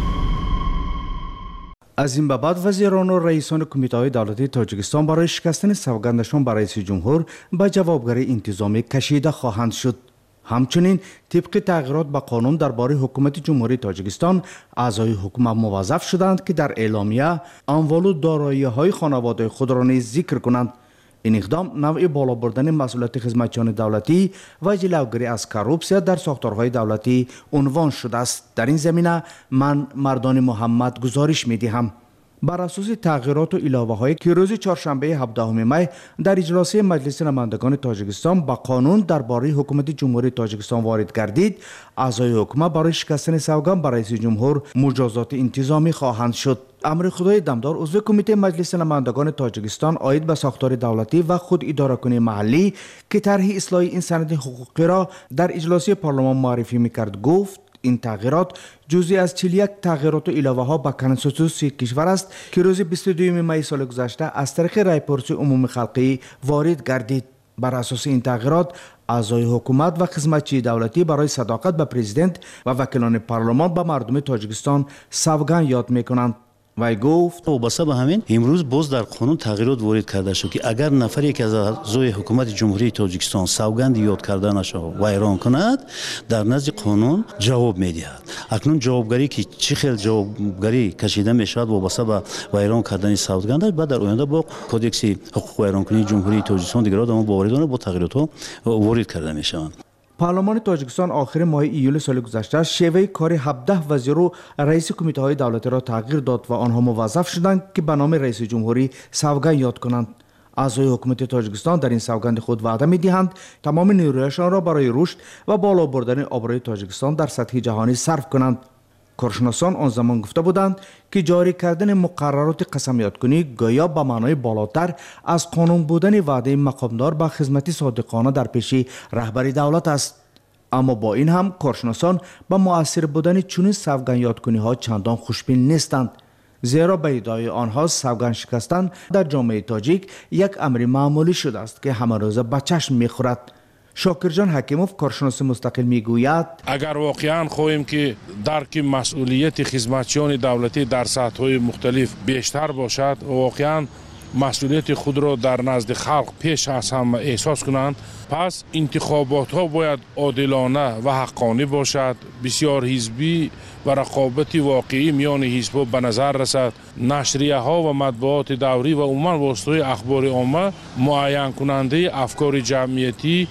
از این به بعد وزیران و رئیسان کمیته‌های دولتی تاجیکستان برای شکستن سوگندشان به رئیس جمهور به جوابگری انتظامی کشیده خواهند شد. همچنین طبق تغییرات به قانون درباره حکومت جمهوری تاجیکستان اعضای حکومت موظف شدند که در اعلامیه اموال و دارایی‌های خانواده خود را نیز ذکر کنند. این اقدام نوع بالا بردن مسئولیت خدمتچیان دولتی و جلوگیری از کروپسیا در ساختارهای دولتی عنوان شده است. در این زمینه من مردان محمد گزارش می‌دهم. بر اساس تغییرات و علاوه‌هایی که روز چهارشنبه هفدهم می در اجلاس مجلس نمایندگان تاجیکستان با قانون درباره حکومت جمهوری تاجیکستان وارد گردید، اعضای حکومت برای شکستن سوگند بر رئیس جمهور مجازات انتظامی خواهند شد. امر خدای دمدار عضو کمیته مجلس نمایندگان تاجیکستان عاید به ساختار دولتی و خود اداره کنی محلی که طرح اصلاح این سند حقوقی را در اجلاس پارلمان معرفی می‌کرد گفت این تغییرات جزئی از چهل و یک تغییرات و علاوه ها به کنستیتوسیون کشور است که روز بیست و دوم می سال گذشته از طریق رایپرسی عمومی خلقی وارد گردید. بر اساس این تغییرات اعضای حکومت و خدمتچی دولتی برای صداقت به پرزیدنت و وکیلان پارلمان به مردم تاجیکستان سوگند یاد میکنند. وی گفت وابسته به همین امروز باز در قانون تغییرات وارد کرده شد که اگر نفر یک از اعضای حکومت جمهوری تاجیکستان سوگند یاد کردنش را ویران کند در نزد قانون جواب میدهد. اکنون جوابگری که چه خیلی جوابگری کشیده میشود وابسته به ویران کردن سوگند بعد در آینده با کدکس حقوق ویران کنی جمهوری تاجیکستان دیگر آدم باوریدانه با تغییرات ها وارد کرده میشوند. پارلمان تاجیکستان آخر ماه ایول سال گذشته شیوه کار هفده وزیر و رئیس کمیته های دولتی را تغییر داد و آنها موظف شدند که به نام رئیس جمهوری سوگند یاد کنند. اعضای حکومت تاجیکستان در این سوگند خود وعده می‌دهند تمام نیرویشان را برای رشد و بالا بردن آبروی تاجیکستان در سطح جهانی صرف کنند. کارشناسان آن زمان گفته بودند که جاری کردن مقررات قسم یادکنی گویا به معنای بالاتر از قانون بودن وعده مقامدار به خدمت صادقانه در پیش رهبری دولت است. اما با این هم کارشناسان به مؤثر بودن چنین سوگند یادکنی ها چندان خوشبین نیستند، زیرا به ادعای آنها سوگند شکستن در جامعه تاجیک یک امر معمولی شده است که همه روزه به چشم میخورد. شاکرجان حکیموف کارشناس مستقل میگوید اگر واقعا خواهیم که درک مسئولیت خدمتچیان دولتی در سطح‌های مختلف بیشتر باشد و واقعا مسئولیت خود را در نزد خلق پیش از همه احساس کنند، پس انتخابات ها باید عادلانه و حقانی باشد، بسیار حزبی و رقابت واقعی میان حزب‌ها به نظر رسد، نشریه ها و مطبوعات دوری و عموما واسطه اخبار عامه معین کننده افکار جمعیتی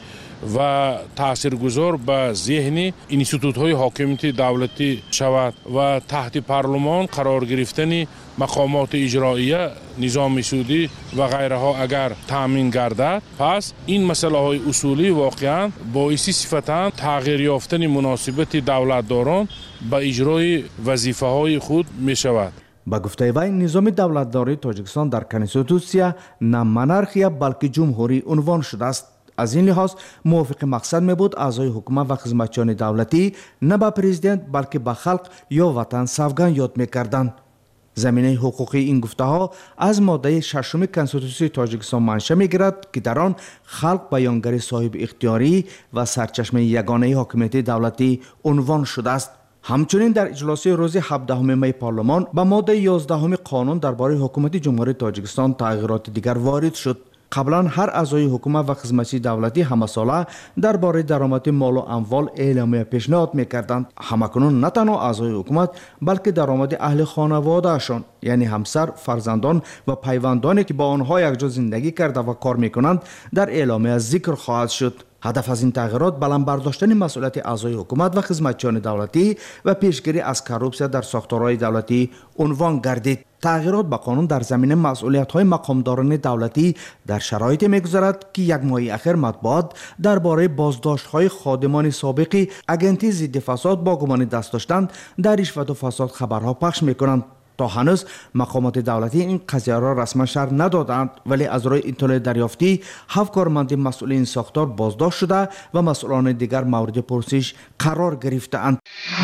و تاثیرگذار به ذهن انستیتوت های حاکمیت دولتی شود و تحت پارلمان قرار گرفتن مقامات اجراییه، نظام سودی و غیره ها اگر تامین گردد، پس این مسئله های اصولی واقعا باعث صفتاً تغییر یافتن مناسبت دولتداران به اجرای وظیفه های خود می شود. با گفته وی نظام دولتداری تاجیکستان در کنستیتوسیا نه منارخیا بلکه جمهوری عنوان شده است. از این لحاظ موافق مقصد می بود اعضای حکومت و خدمتچیان دولتی نه به پرزیدنت بلکه به خلق یا وطن سوگند یاد میکردند. زمینه حقوقی این گفته ها از ماده ششم کنستیتوسی تاجیکستان منشأ میگیرد که در آن خلق بیانگر صاحب اختیاری و سرچشمه یگانه حاکمیت دولتی عنوان شده است. همچنین در اجلاس روز هفدهم می پارلمان به ماده یازدهم قانون درباره حکومت جمهوری تاجیکستان تغییرات دیگر وارد شد. قبلا هر اعضای حکومت و خدمتچی دولتی همه ساله درباره درآمد مال و اموال اعلامیه پیشنهاد میکردند. همکنون نه تنها اعضای حکومت بلکه درآمد اهل خانوادهشان یعنی همسر، فرزندان و پیوندانی که با آنها یکجا زندگی کرده و کار میکنند در اعلامیه ذکر خواهد شد. هدف از این تغییرات بلند برداشتن مسئولیت اعضای حکومت و خدمتچیان دولتی و پیشگیری از کروپسیا در ساختارهای دولتی عنوان گردید. تغییرات به قانون در زمینه مسئولیت‌های مقامداران دولتی در شرایطی می‌گذرد که یک ماه اخیر مطبوعات درباره بازداشت‌های خادمان سابقی اگنتی ضد فساد با گمان دست داشتن در رشوت و فساد خبرها پخش می‌کنند. تا هنوز مقامات دولتی این قضیه را رسما شرح ندادند، ولی از روی اطلاع دریافتی هفت کارمند مسئول این ساختار بازداشت شده و مسئولان دیگر مورد پرسش قرار گرفته‌اند.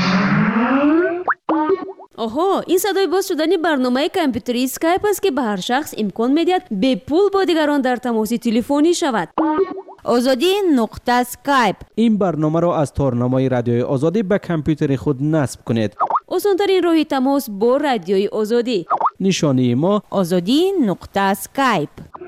آها، این صدای باز شدن برنامه کامپیوتری اسکایپ است که به هر شخص امکان می‌دهد به پول با دیگران در تماس تلفنی شود. آزادی نقطه اسکایپ. این برنامه را از تارنمای رادیوی آزادی به کامپیوتر خود نصب کنید. آسان‌ترین راه تماس با رادیوی آزادی. نشانی ما آزادی نقطه اسکایپ.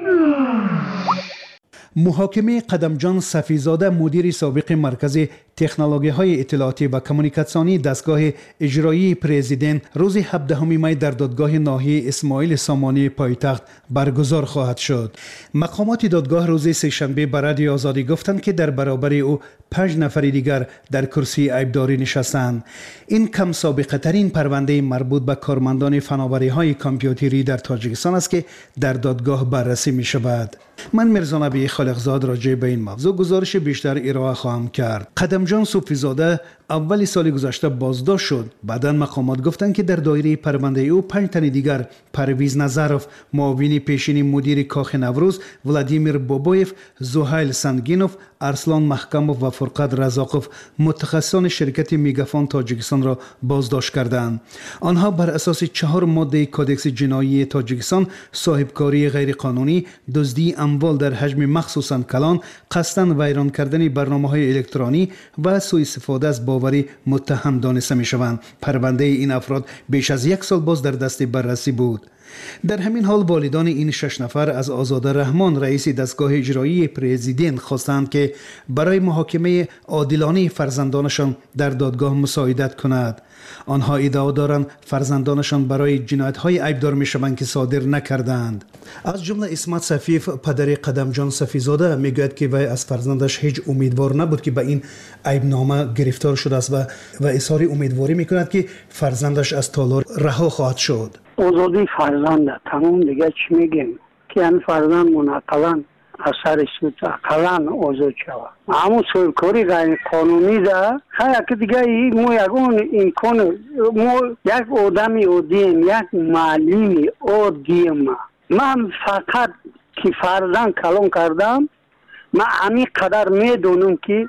محاکمه قدمجان صفیزاده مدیر سابق مرکز تکنولوژی های اطلاعاتی و کمونیکاسیونی دستگاه اجرایی پرزیدنت روز هفدهم می در دادگاه ناحیه اسماعیل سامانی پایتخت برگزار خواهد شد. مقامات دادگاه روز سه‌شنبه به رادیو آزادی گفتند که در برابر او پنج نفر دیگر در کرسی عیبداری نشستند. این کم سابقه ترین پرونده مربوط به کارمندان فناوری های کامپیوتری در تاجیکستان است که در دادگاه بررسی می شود. من مرزا نبی خالقزاد راجع به این موضوع گزارش بیشتر ارائه خواهم کرد. قدمجان صوفیزاده اول سال گذشته بازداشت شد. بعداً مقامات گفتند که در دایره پرونده او پنج تن دیگر پرویز نظرف، معاون پیشین مدیر کاخ نوروز، ولادیمیر بابویف، زوهایل سنگینوف، ارسلان محکموف و فرقت رزاقوف متخصصان شرکت میگافون تاجیکستان را بازداشت کردند. آنها بر اساس چهار ماده کودکس جنایی تاجیکستان صاحبکاری غیرقانونی، دزدی اموال در حجم مخصوصاً کلان، قصداً ویران کردن برنامه‌های الکترونی و سوء استفاده از باوری متهم دانسته می‌شوند. پرونده این افراد بیش از یک سال باز در دست بررسی بود. در همین حال والدان این شش نفر از آزاده رحمان رئیس دستگاه اجرایی پرزیدنت خواستند که برای محاکمه عادلانه فرزندانشان در دادگاه مساعدت کند. آنها ادعا دارند فرزندانشان برای جنایت‌های عیبدار می‌شوند که صادر نکردند. از جمله اسمت صفیف پدر قدمجان صفیزاده میگوید که وی از فرزندش هیچ امیدوار نبود که به این عیبنامه گرفتار شده است و و اظهار امیدواری می‌کند که فرزندش از تالار رها خواهد شد. آزادی فرزند تمام دیگه چی میگیم که این فرزند منقلا اثر سوت اقلا آزاد شود. همون سرکاری غیر قانونی ده که دیگه مو یکون امکان مو یک آدمی عادیم یک معلمی عادیم من فقط که فرزند کلان کردم من همین قدر میدونم که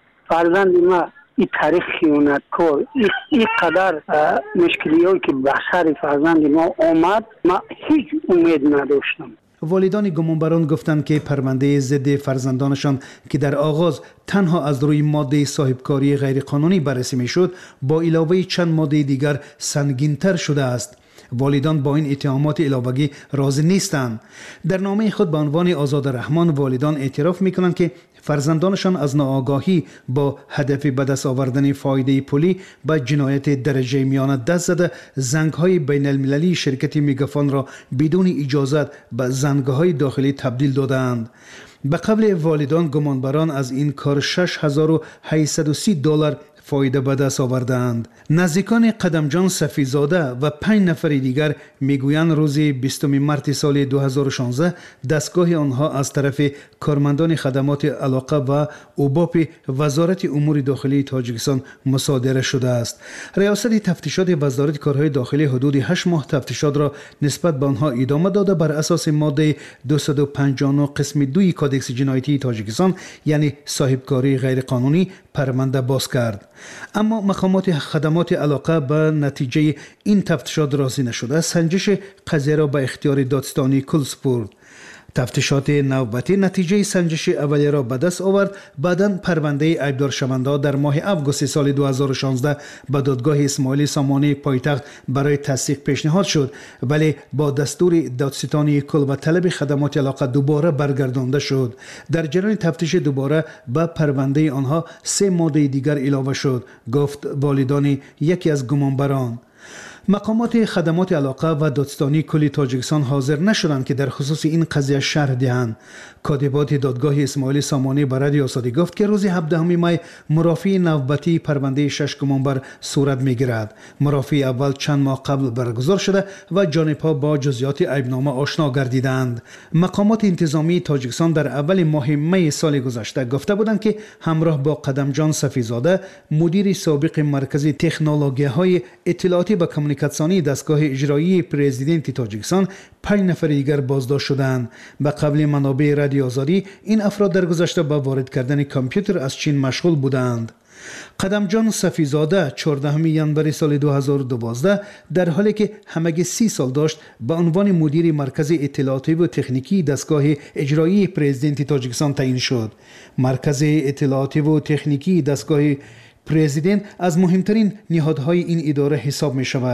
فرزند ما این تاریخ خیانت کار این قدر مشکلی هایی که به سر فرزند ما آمد ما هیچ امید نداشتم. والدان گمانبران گفتند که پرونده ضد فرزندانشان که در آغاز تنها از روی ماده صاحبکاری غیرقانونی بررسی میشد با علاوه چند ماده دیگر سنگین‌تر شده است. والدان با این اتهامات علاوگی راضی نیستند. در نامه خود به عنوان آزاده رحمان والدان اعتراف میکنند که فرزندانشان از ناآگاهی با هدف به دست آوردن فایده پولی به جنایت درجه میان دست زده زنگ‌های بین المللی شرکت میگافون را بدون اجازت به زنگ‌های داخلی تبدیل دادند. به قبل والدان گمانبران از این کار شش هزار و هشتصد و سی دلار فایده به دست آوردند. نزدیکان قدمجان صفیزاده و پنج نفر دیگر میگویند روز بیستم مارس سال دو هزار و شانزده دستگاه آنها از طرف کارمندان خدمات علاقه و اوباپ وزارت امور داخلی تاجیکستان مصادره شده است. ریاست تفتیشات وزارت کارهای داخلی حدود هشت ماه تفتیشات را نسبت به آنها ادامه داده بر اساس ماده دویست و پنجاه و نه قسم دو کادکس جنایتی تاجیکستان یعنی صاحبکاری غیر قانونی پرونده باز کرد. اما مقامات خدمات علاقه به نتیجه این تفتیشات راضی نشده سنجش قضیه را به اختیار دادستانی کل سپرد. تفتیشات نوبتی نتیجه سنجش اولیه را به دست آورد. بعداً پرونده ایبدار شونده در ماه آگوست سال دو هزار و شانزده به دادگاه اسماعیل سامانی پایتخت برای تصدیق پیشنهاد شد، ولی با دستور دادستانی کل و طلب خدمات علاقه دوباره برگردانده شد. در جریان تفتیش دوباره به پرونده آنها سه ماده دیگر علاوه شد، گفت والدان یکی از گمانبران. مقامات خدمات علاقه و دادستانی کل تاجیکستان حاضر نشدند که در خصوص این قضیه شرح دهند. کاتبات دادگاه اسماعیل سامانی به رادیو آزادی گفت که روز هفدهم می مرافعه نوبتی پرونده شش گمانبر صورت میگیرد. مرافعه اول چند ماه قبل برگزار شده و جانبها با جزئیات عیبنامه آشنا گردیدند. مقامات انتظامی تاجیکستان در اول ماه می سال گذشته گفته بودند که همراه با قدمجان صفیزاده مدیر سابق مرکز تکنولوژی‌های اطلاعاتی و کمیونیکاسیونی دستگاه اجرایی پرزیدنت تاجیکستان پنج نفر دیگر بازداشت شدند. به قبل منابع رادیو آزادی این افراد در گذشته با وارد کردن کامپیوتر از چین مشغول بودند. قدمجان صفیزاده چهاردهم ژانویه سال دو هزار و دوازده در حالی که همگی سی سال داشت به عنوان مدیر مرکز اطلاعاتی و تکنیکی دستگاه اجرایی پرزیدنت تاجیکستان تعیین شد. مرکز اطلاعاتی و تکنیکی دستگاه پرزیدنت از مهمترین نهادهای این اداره حساب می شود.